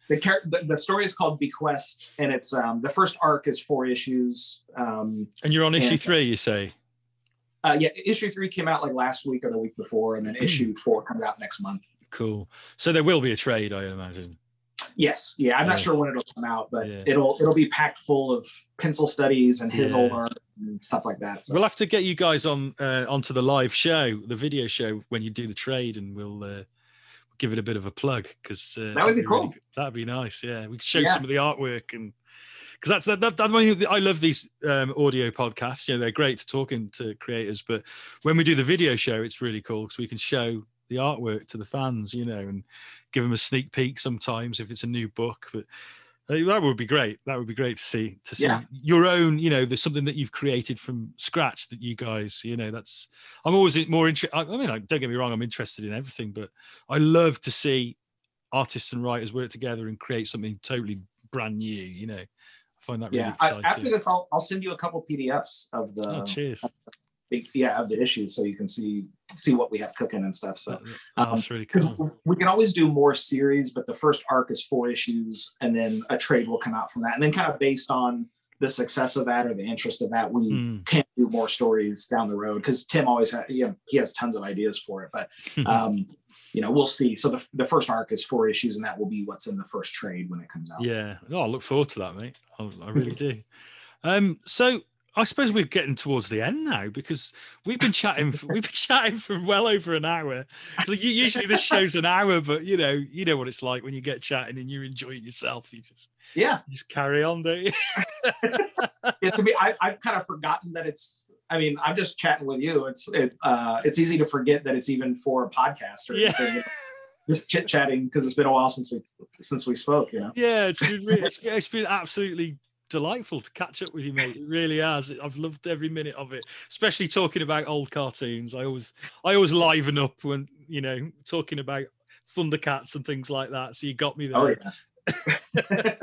Speaker 2: the, char- the the story is called Bequest, and it's um the first arc is four issues. Um,
Speaker 1: and you're on issue
Speaker 2: and,
Speaker 1: three, you say?
Speaker 2: Uh, yeah, issue three came out like last week or the week before, and then issue four comes out next month.
Speaker 1: Cool. So there will be a trade, I imagine.
Speaker 2: Yes, yeah. I'm
Speaker 1: yeah.
Speaker 2: not sure when it'll come out, but
Speaker 1: yeah.
Speaker 2: it'll it'll be packed full of pencil studies and his
Speaker 1: yeah.
Speaker 2: old art and stuff like that. So.
Speaker 1: We'll have to get you guys on uh, onto the live show, the video show, when you do the trade, and we'll uh, give it a bit of a plug because uh,
Speaker 2: that would be, be cool.
Speaker 1: Really, that'd be nice. Yeah, we could show
Speaker 2: yeah. some
Speaker 1: of the artwork, and because that's that, that, that. I love these um, audio podcasts. You know, they're great to talking to creators, but when we do the video show, it's really cool because we can show the artwork to the fans, you know, and give them a sneak peek sometimes if it's a new book. But uh, that would be great. That would be great to see, to see
Speaker 2: yeah.
Speaker 1: your own, you know, there's something that you've created from scratch that you guys, you know, that's, I'm always more interested. I mean, don't get me wrong, I'm interested in everything, but I love to see artists and writers work together and create something totally brand new, you know. I find that really
Speaker 2: yeah.
Speaker 1: exciting.
Speaker 2: I, after this, I'll, I'll send you a couple P D Fs of the,
Speaker 1: oh, cheers.
Speaker 2: yeah, of the issues, so you can see see what we have cooking and stuff. So
Speaker 1: oh, that's
Speaker 2: um,
Speaker 1: really cool.
Speaker 2: We can always do more series, but the first arc is four issues, and then a trade will come out from that. And then, kind of based on the success of that or the interest of that, we mm. can do more stories down the road. Because Tim always has, yeah, he has tons of ideas for it. But um, you know, we'll see. So the the first arc is four issues, and that will be what's in the first trade when it comes out.
Speaker 1: Yeah, oh, I look forward to that, mate. I, I really do. Um, so. I suppose we're getting towards the end now because we've been chatting. For, we've been chatting for well over an hour. So usually this show's an hour, but you know, you know what it's like when you get chatting and you're enjoying yourself. You just
Speaker 2: yeah,
Speaker 1: you just carry on, don't you?
Speaker 2: yeah, to me, I, I've kind of forgotten that it's. I mean, I'm just chatting with you. It's it, uh, it's easy to forget that it's even for a podcast or
Speaker 1: yeah.
Speaker 2: anything. Just chit chatting because it's been a while since we since we spoke. You know.
Speaker 1: Yeah, it's been really, it's, it's been absolutely delightful to catch up with you, mate. It really has. I've loved every minute of it, especially talking about old cartoons. I always I always liven up when, you know, talking about Thundercats and things like that. So you got me there.
Speaker 2: Oh, yeah.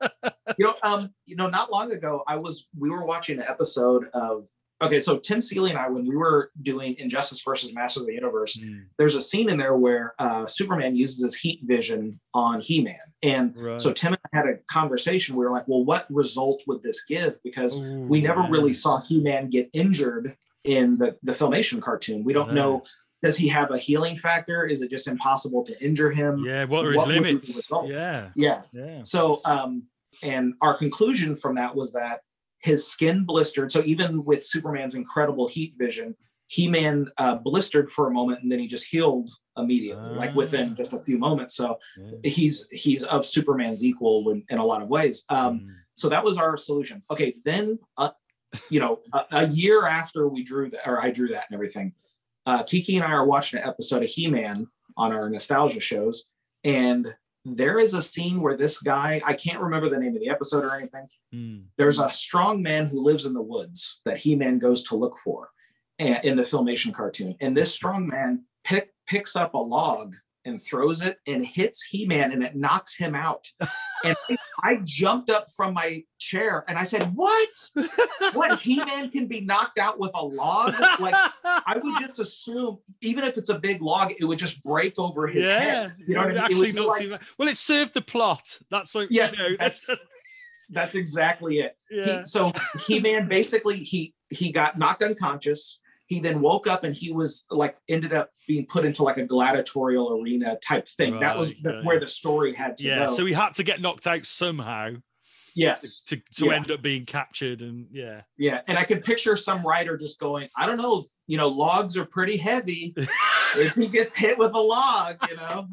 Speaker 2: you know, um, you know, not long ago, I was we were watching an episode of okay, so Tim Seeley and I, when we were doing Injustice versus Masters of the Universe, mm. there's a scene in there where uh, Superman uses his heat vision on He-Man. And right. so Tim and I had a conversation. We were like, well, what result would this give? Because Ooh, we never man. really saw He-Man get injured in the, the Filmation cartoon. We don't yeah. know, does he have a healing factor? Is it just impossible to injure him?
Speaker 1: Yeah, what are his what limits? Yeah.
Speaker 2: yeah.
Speaker 1: Yeah.
Speaker 2: So, um, and our conclusion from that was that his skin blistered. So even with Superman's incredible heat vision, He-Man uh, blistered for a moment and then he just healed immediately, uh, like within just a few moments. So yeah. he's he's of Superman's equal in, in a lot of ways. Um, mm. So that was our solution. Okay, then uh, you know, a, a year after we drew that, or I drew that and everything, uh, Kiki and I are watching an episode of He-Man on our nostalgia shows, and there is a scene where this guy, I can't remember the name of the episode or anything. Mm. There's a strong man who lives in the woods that He-Man goes to look for and, in the Filmation cartoon. And this strong man pick, picks up a log and throws it and hits He-Man and it knocks him out. And I, I jumped up from my chair and I said, what? What, He-Man can be knocked out with a log? Like, I would just assume, even if it's a big log, it would just break over his
Speaker 1: yeah,
Speaker 2: head. You know
Speaker 1: yeah,
Speaker 2: what I mean?
Speaker 1: Actually, not
Speaker 2: like,
Speaker 1: too bad. Well, it served the plot. That's like,
Speaker 2: yes,
Speaker 1: you know,
Speaker 2: that's,
Speaker 1: that's,
Speaker 2: that's exactly it.
Speaker 1: Yeah.
Speaker 2: He, so He-Man basically, he he got knocked unconscious. He then woke up and he was like, ended up being put into like a gladiatorial arena type thing. Right, that was the, yeah, where the story had to
Speaker 1: yeah,
Speaker 2: go.
Speaker 1: So he had to get knocked out somehow.
Speaker 2: Yes.
Speaker 1: To, to
Speaker 2: yeah.
Speaker 1: end up being captured and yeah.
Speaker 2: Yeah. And I could picture some writer just going, I don't know, you know, logs are pretty heavy. If he gets hit with a log, you know.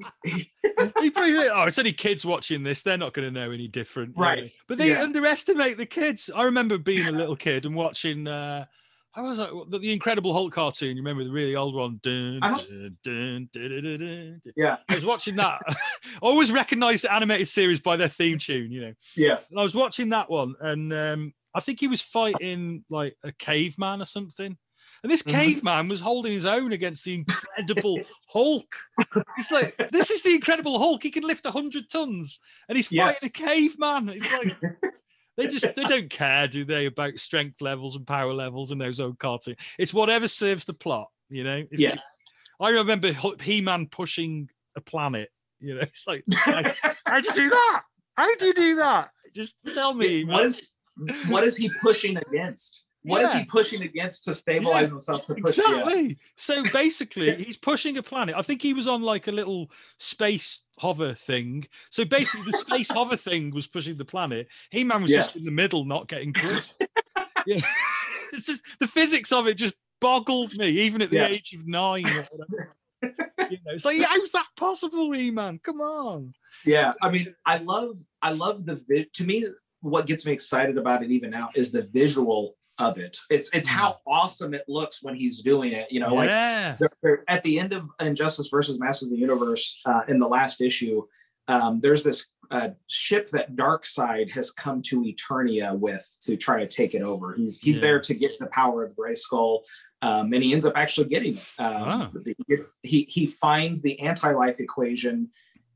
Speaker 1: he pretty, oh, it's only kids watching this. They're not going to know any different.
Speaker 2: Right.
Speaker 1: Really. But they
Speaker 2: yeah.
Speaker 1: underestimate the kids. I remember being a little kid and watching... Uh, I was like the, the Incredible Hulk cartoon. You remember the really old one? Dun, dun, dun, dun, dun, dun, dun.
Speaker 2: Yeah,
Speaker 1: I was watching that. I always recognise the animated series by their theme tune. You know.
Speaker 2: Yes.
Speaker 1: And I was watching that one, and um, I think he was fighting like a caveman or something. And this
Speaker 2: Mm-hmm.
Speaker 1: caveman was holding his own against the Incredible Hulk. It's like, this is the Incredible Hulk. He can lift a hundred tons, and he's
Speaker 2: Yes.
Speaker 1: fighting a caveman. It's like. They just, they don't care, do they, about strength levels and power levels in those old cartoons. It's whatever serves the plot, you know? If
Speaker 2: yes.
Speaker 1: You, I remember He-Man pushing a planet, You know, it's like, like how'd you do that? How do you do that? Just tell me.
Speaker 2: What is what is he pushing against? What
Speaker 1: yeah.
Speaker 2: is he pushing against to stabilize
Speaker 1: yeah,
Speaker 2: himself? To push
Speaker 1: exactly. So basically, he's pushing a planet. I think he was on like a little space hover thing. So basically, the space hover thing was pushing the planet. He-Man was
Speaker 2: yes.
Speaker 1: just in the middle, not getting pushed. yeah. It's just the physics of it just boggled me, even at the
Speaker 2: yeah.
Speaker 1: age of nine. Or whatever. You know, it's like, how's that possible, E-Man? Come on.
Speaker 2: Yeah, I mean, I love, I love the vi- to me, what gets me excited about it even now is the visual of it. It's it's how awesome it looks when he's doing it. You know,
Speaker 1: yeah.
Speaker 2: like they're, they're, at the end of Injustice versus Masters of the Universe, uh, in the last issue, um, there's this uh, ship that Darkseid has come to Eternia with to try to take it over. He's he's yeah. there to get the power of Grayskull. Um, and he ends up actually getting it. Um, oh. he, gets, he he finds the anti-life equation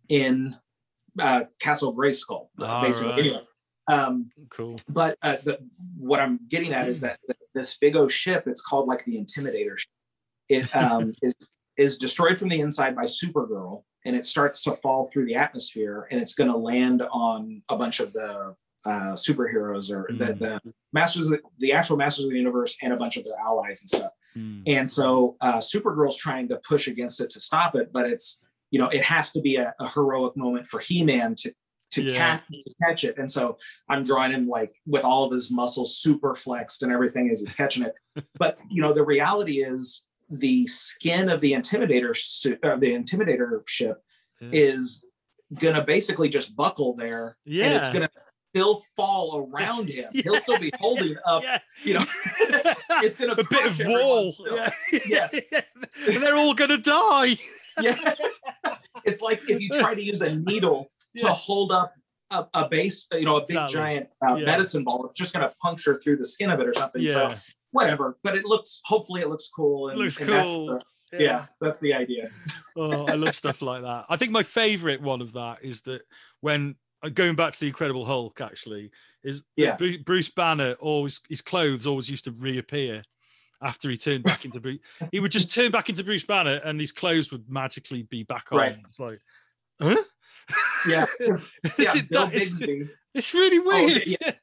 Speaker 2: in uh, Castle Grayskull, uh, basically.
Speaker 1: Right.
Speaker 2: Anyway, um,
Speaker 1: cool.
Speaker 2: But uh, the, what I'm getting at is that the, this big O ship, it's called like the Intimidator ship. It um, is, is destroyed from the inside by Supergirl, and it starts to fall through the atmosphere, and it's going to land on a bunch of the uh, superheroes or mm. the, the masters, of the, the actual Masters of the Universe, and a bunch of their allies and stuff. Mm. And so uh, Supergirl's trying to push against it to stop it, but it's, you know, it has to be a, a heroic moment for He-Man to to, yeah. catch, to catch it. And so I'm drawing him like with all of his muscles super flexed and everything as he's catching it. But, you know, the reality is the skin of the Intimidator suit, uh, the Intimidator ship yeah. is going to basically just buckle there.
Speaker 1: Yeah.
Speaker 2: And it's going to still fall around him. yeah. He'll still be holding up, yeah. you know, it's going to
Speaker 1: a bit of wall.
Speaker 2: Yeah. Yes.
Speaker 1: And they're all going to die.
Speaker 2: yeah. It's like if you try to use a needle to yeah. hold up a, a base, you know, a big exactly. giant uh, yeah. medicine ball, it's just going to puncture through the skin of it or something.
Speaker 1: Yeah.
Speaker 2: So whatever, but it looks, hopefully it looks cool. And,
Speaker 1: it looks
Speaker 2: and
Speaker 1: cool.
Speaker 2: That's the, yeah. yeah, that's the idea.
Speaker 1: Oh, I love stuff like that. I think my favorite one of that is that when going back to the Incredible Hulk, actually, is
Speaker 2: yeah.
Speaker 1: Bruce Banner always, his clothes always used to reappear after he turned back into Bruce. He would just turn back into Bruce Banner and his clothes would magically be back on.
Speaker 2: Right.
Speaker 1: It's like, huh?
Speaker 2: Yeah. yeah
Speaker 1: it,
Speaker 2: Bill
Speaker 1: that, it's,
Speaker 2: Bigsby.
Speaker 1: It's really weird.
Speaker 2: Oh, yeah.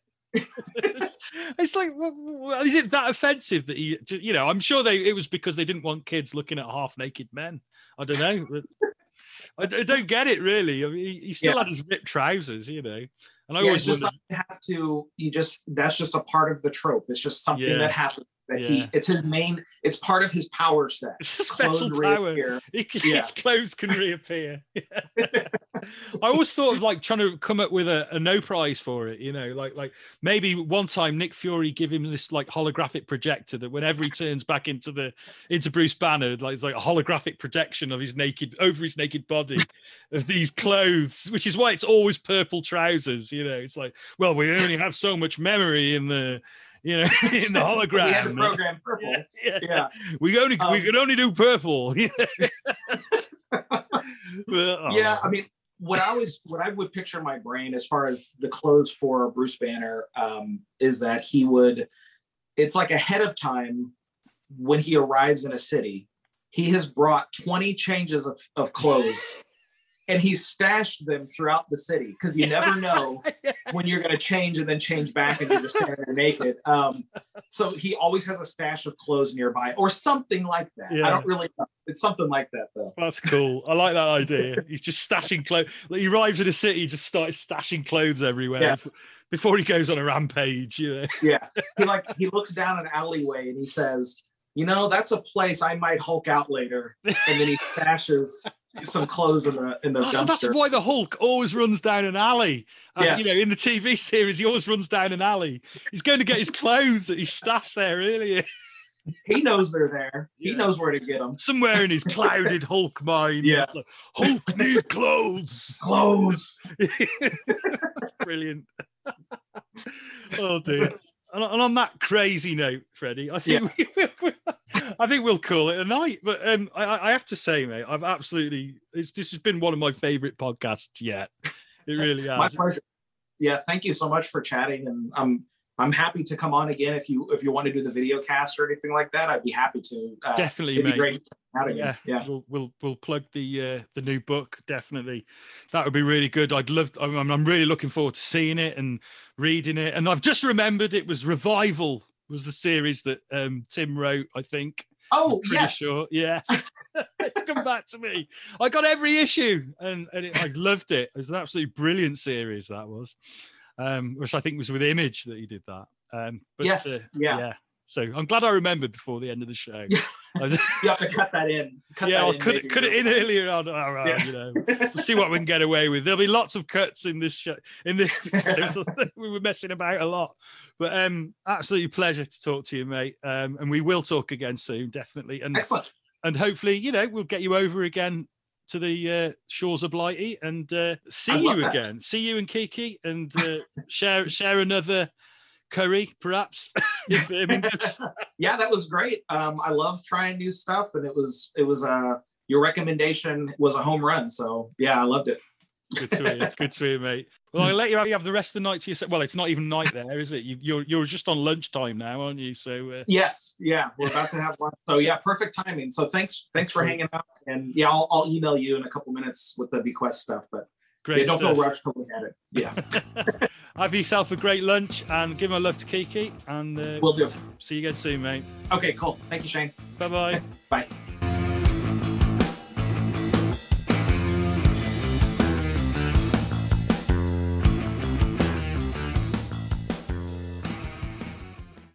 Speaker 1: It's like, well, is it that offensive that he, you know, I'm sure they, it was because they didn't want kids looking at half naked men. I don't know. But I, I don't get it really. I mean, he, he still yeah. had his ripped trousers, you know. And I
Speaker 2: yeah,
Speaker 1: always
Speaker 2: just
Speaker 1: wondered,
Speaker 2: you have to, you just, that's just a part of the trope. It's just something yeah. that happens. That yeah. he, it's his main, it's part of his power set.
Speaker 1: It's a special clothes power. He, yeah. His clothes can reappear. I always thought of like trying to come up with a, a no prize for it, you know, like like maybe one time Nick Fury give him this like holographic projector that whenever he turns back into the into Bruce Banner, like it's like a holographic projection of his naked over his naked body of these clothes, which is why it's always purple trousers, you know. It's like, well, we only have so much memory in the You know, in the hologram.
Speaker 2: We had to program purple.
Speaker 1: Yeah, yeah.
Speaker 2: yeah.
Speaker 1: We only um, we could only do purple.
Speaker 2: but, oh. Yeah, I mean, what I was what I would picture in my brain as far as the clothes for Bruce Banner um, is that he would. It's like ahead of time when he arrives in a city, he has brought twenty changes of, of clothes. And he stashed them throughout the city because you never know when you're going to change and then change back and you're just standing there naked. Um, so he always has a stash of clothes nearby or something like that. Yeah. I don't really know. It's something like that, though.
Speaker 1: That's cool. I like that idea. He's just stashing clothes. Like he arrives in a city, he just starts stashing clothes everywhere yes. before he goes on a rampage. You know?
Speaker 2: Yeah. He like he looks down an alleyway and he says, you know, that's a place I might Hulk out later. And then he stashes some clothes in the in the oh, dumpster. So
Speaker 1: that's why the Hulk always runs down an alley. Uh, yes. You know, in the T V series, he always runs down an alley. He's going to get his clothes that he stashed there earlier.
Speaker 2: He knows they're there. He yeah. knows where to get them.
Speaker 1: Somewhere in his clouded Hulk mind.
Speaker 2: Yeah.
Speaker 1: Like, Hulk needs clothes.
Speaker 2: Clothes.
Speaker 1: Brilliant. Oh dear. And on that crazy note, Freddie, I think yeah. we, I think we'll call it a night. But um, I, I have to say, mate, I've absolutely it's, this has been one of my favorite podcasts yet. It really has.
Speaker 2: My pleasure. Yeah, thank you so much for chatting, and I'm I'm happy to come on again if you if you want to do the video cast or anything like that. I'd be happy to. Uh,
Speaker 1: Definitely,
Speaker 2: it'd
Speaker 1: mate.
Speaker 2: be great to come out again.
Speaker 1: Yeah,
Speaker 2: yeah.
Speaker 1: We'll we'll we'll plug the uh, the new book. Definitely, that would be really good. I'd love. I'm I'm really looking forward to seeing it and reading it. And I've just remembered it was Revival was the series that um, Tim wrote. I think.
Speaker 2: Oh
Speaker 1: pretty
Speaker 2: yes.
Speaker 1: Sure. Yes. It's come back to me. I got every issue, and and it, I loved it. It was an absolutely brilliant series that was, um, which I think was with Image that he did that. Um, but,
Speaker 2: yes.
Speaker 1: Uh,
Speaker 2: yeah.
Speaker 1: yeah. So I'm glad I remembered before the end of the show.
Speaker 2: Yeah. you have to cut that in. Cut
Speaker 1: yeah,
Speaker 2: that
Speaker 1: I'll
Speaker 2: in,
Speaker 1: cut it, cut it in earlier on. All right,
Speaker 2: yeah.
Speaker 1: you know, we'll see what we can get away with. There'll be lots of cuts in this show. In this, we were messing about a lot, but um, absolutely pleasure to talk to you, mate. Um, and we will talk again soon, definitely. And
Speaker 2: excellent.
Speaker 1: And hopefully, you know, we'll get you over again to the uh, shores of Blighty and uh, see you
Speaker 2: that.
Speaker 1: again. See you and Kiki and uh, share share another curry, perhaps. in Birmingham.
Speaker 2: Yeah, that was great. Um, I love trying new stuff, and it was it was uh, your recommendation was a home run. So yeah, I loved it.
Speaker 1: Good to hear. Good to hear, mate. Well, I'll let you have, you have the rest of the night to yourself. Well, it's not even night there, is it? You, you're you're just on lunchtime now, aren't you? So uh...
Speaker 2: yes, yeah, we're about to have lunch. So yeah, perfect timing. So thanks, thanks for hanging out. And yeah, I'll, I'll email you in a couple minutes with the bequest stuff. But
Speaker 1: great,
Speaker 2: yeah, don't
Speaker 1: stuff.
Speaker 2: feel rushed till we had it. Yeah.
Speaker 1: Have yourself a great lunch and give my love to Kiki. And uh,
Speaker 2: will do.
Speaker 1: See you again soon, mate.
Speaker 2: Okay, cool. Thank you, Shane.
Speaker 1: Bye-bye.
Speaker 2: Bye.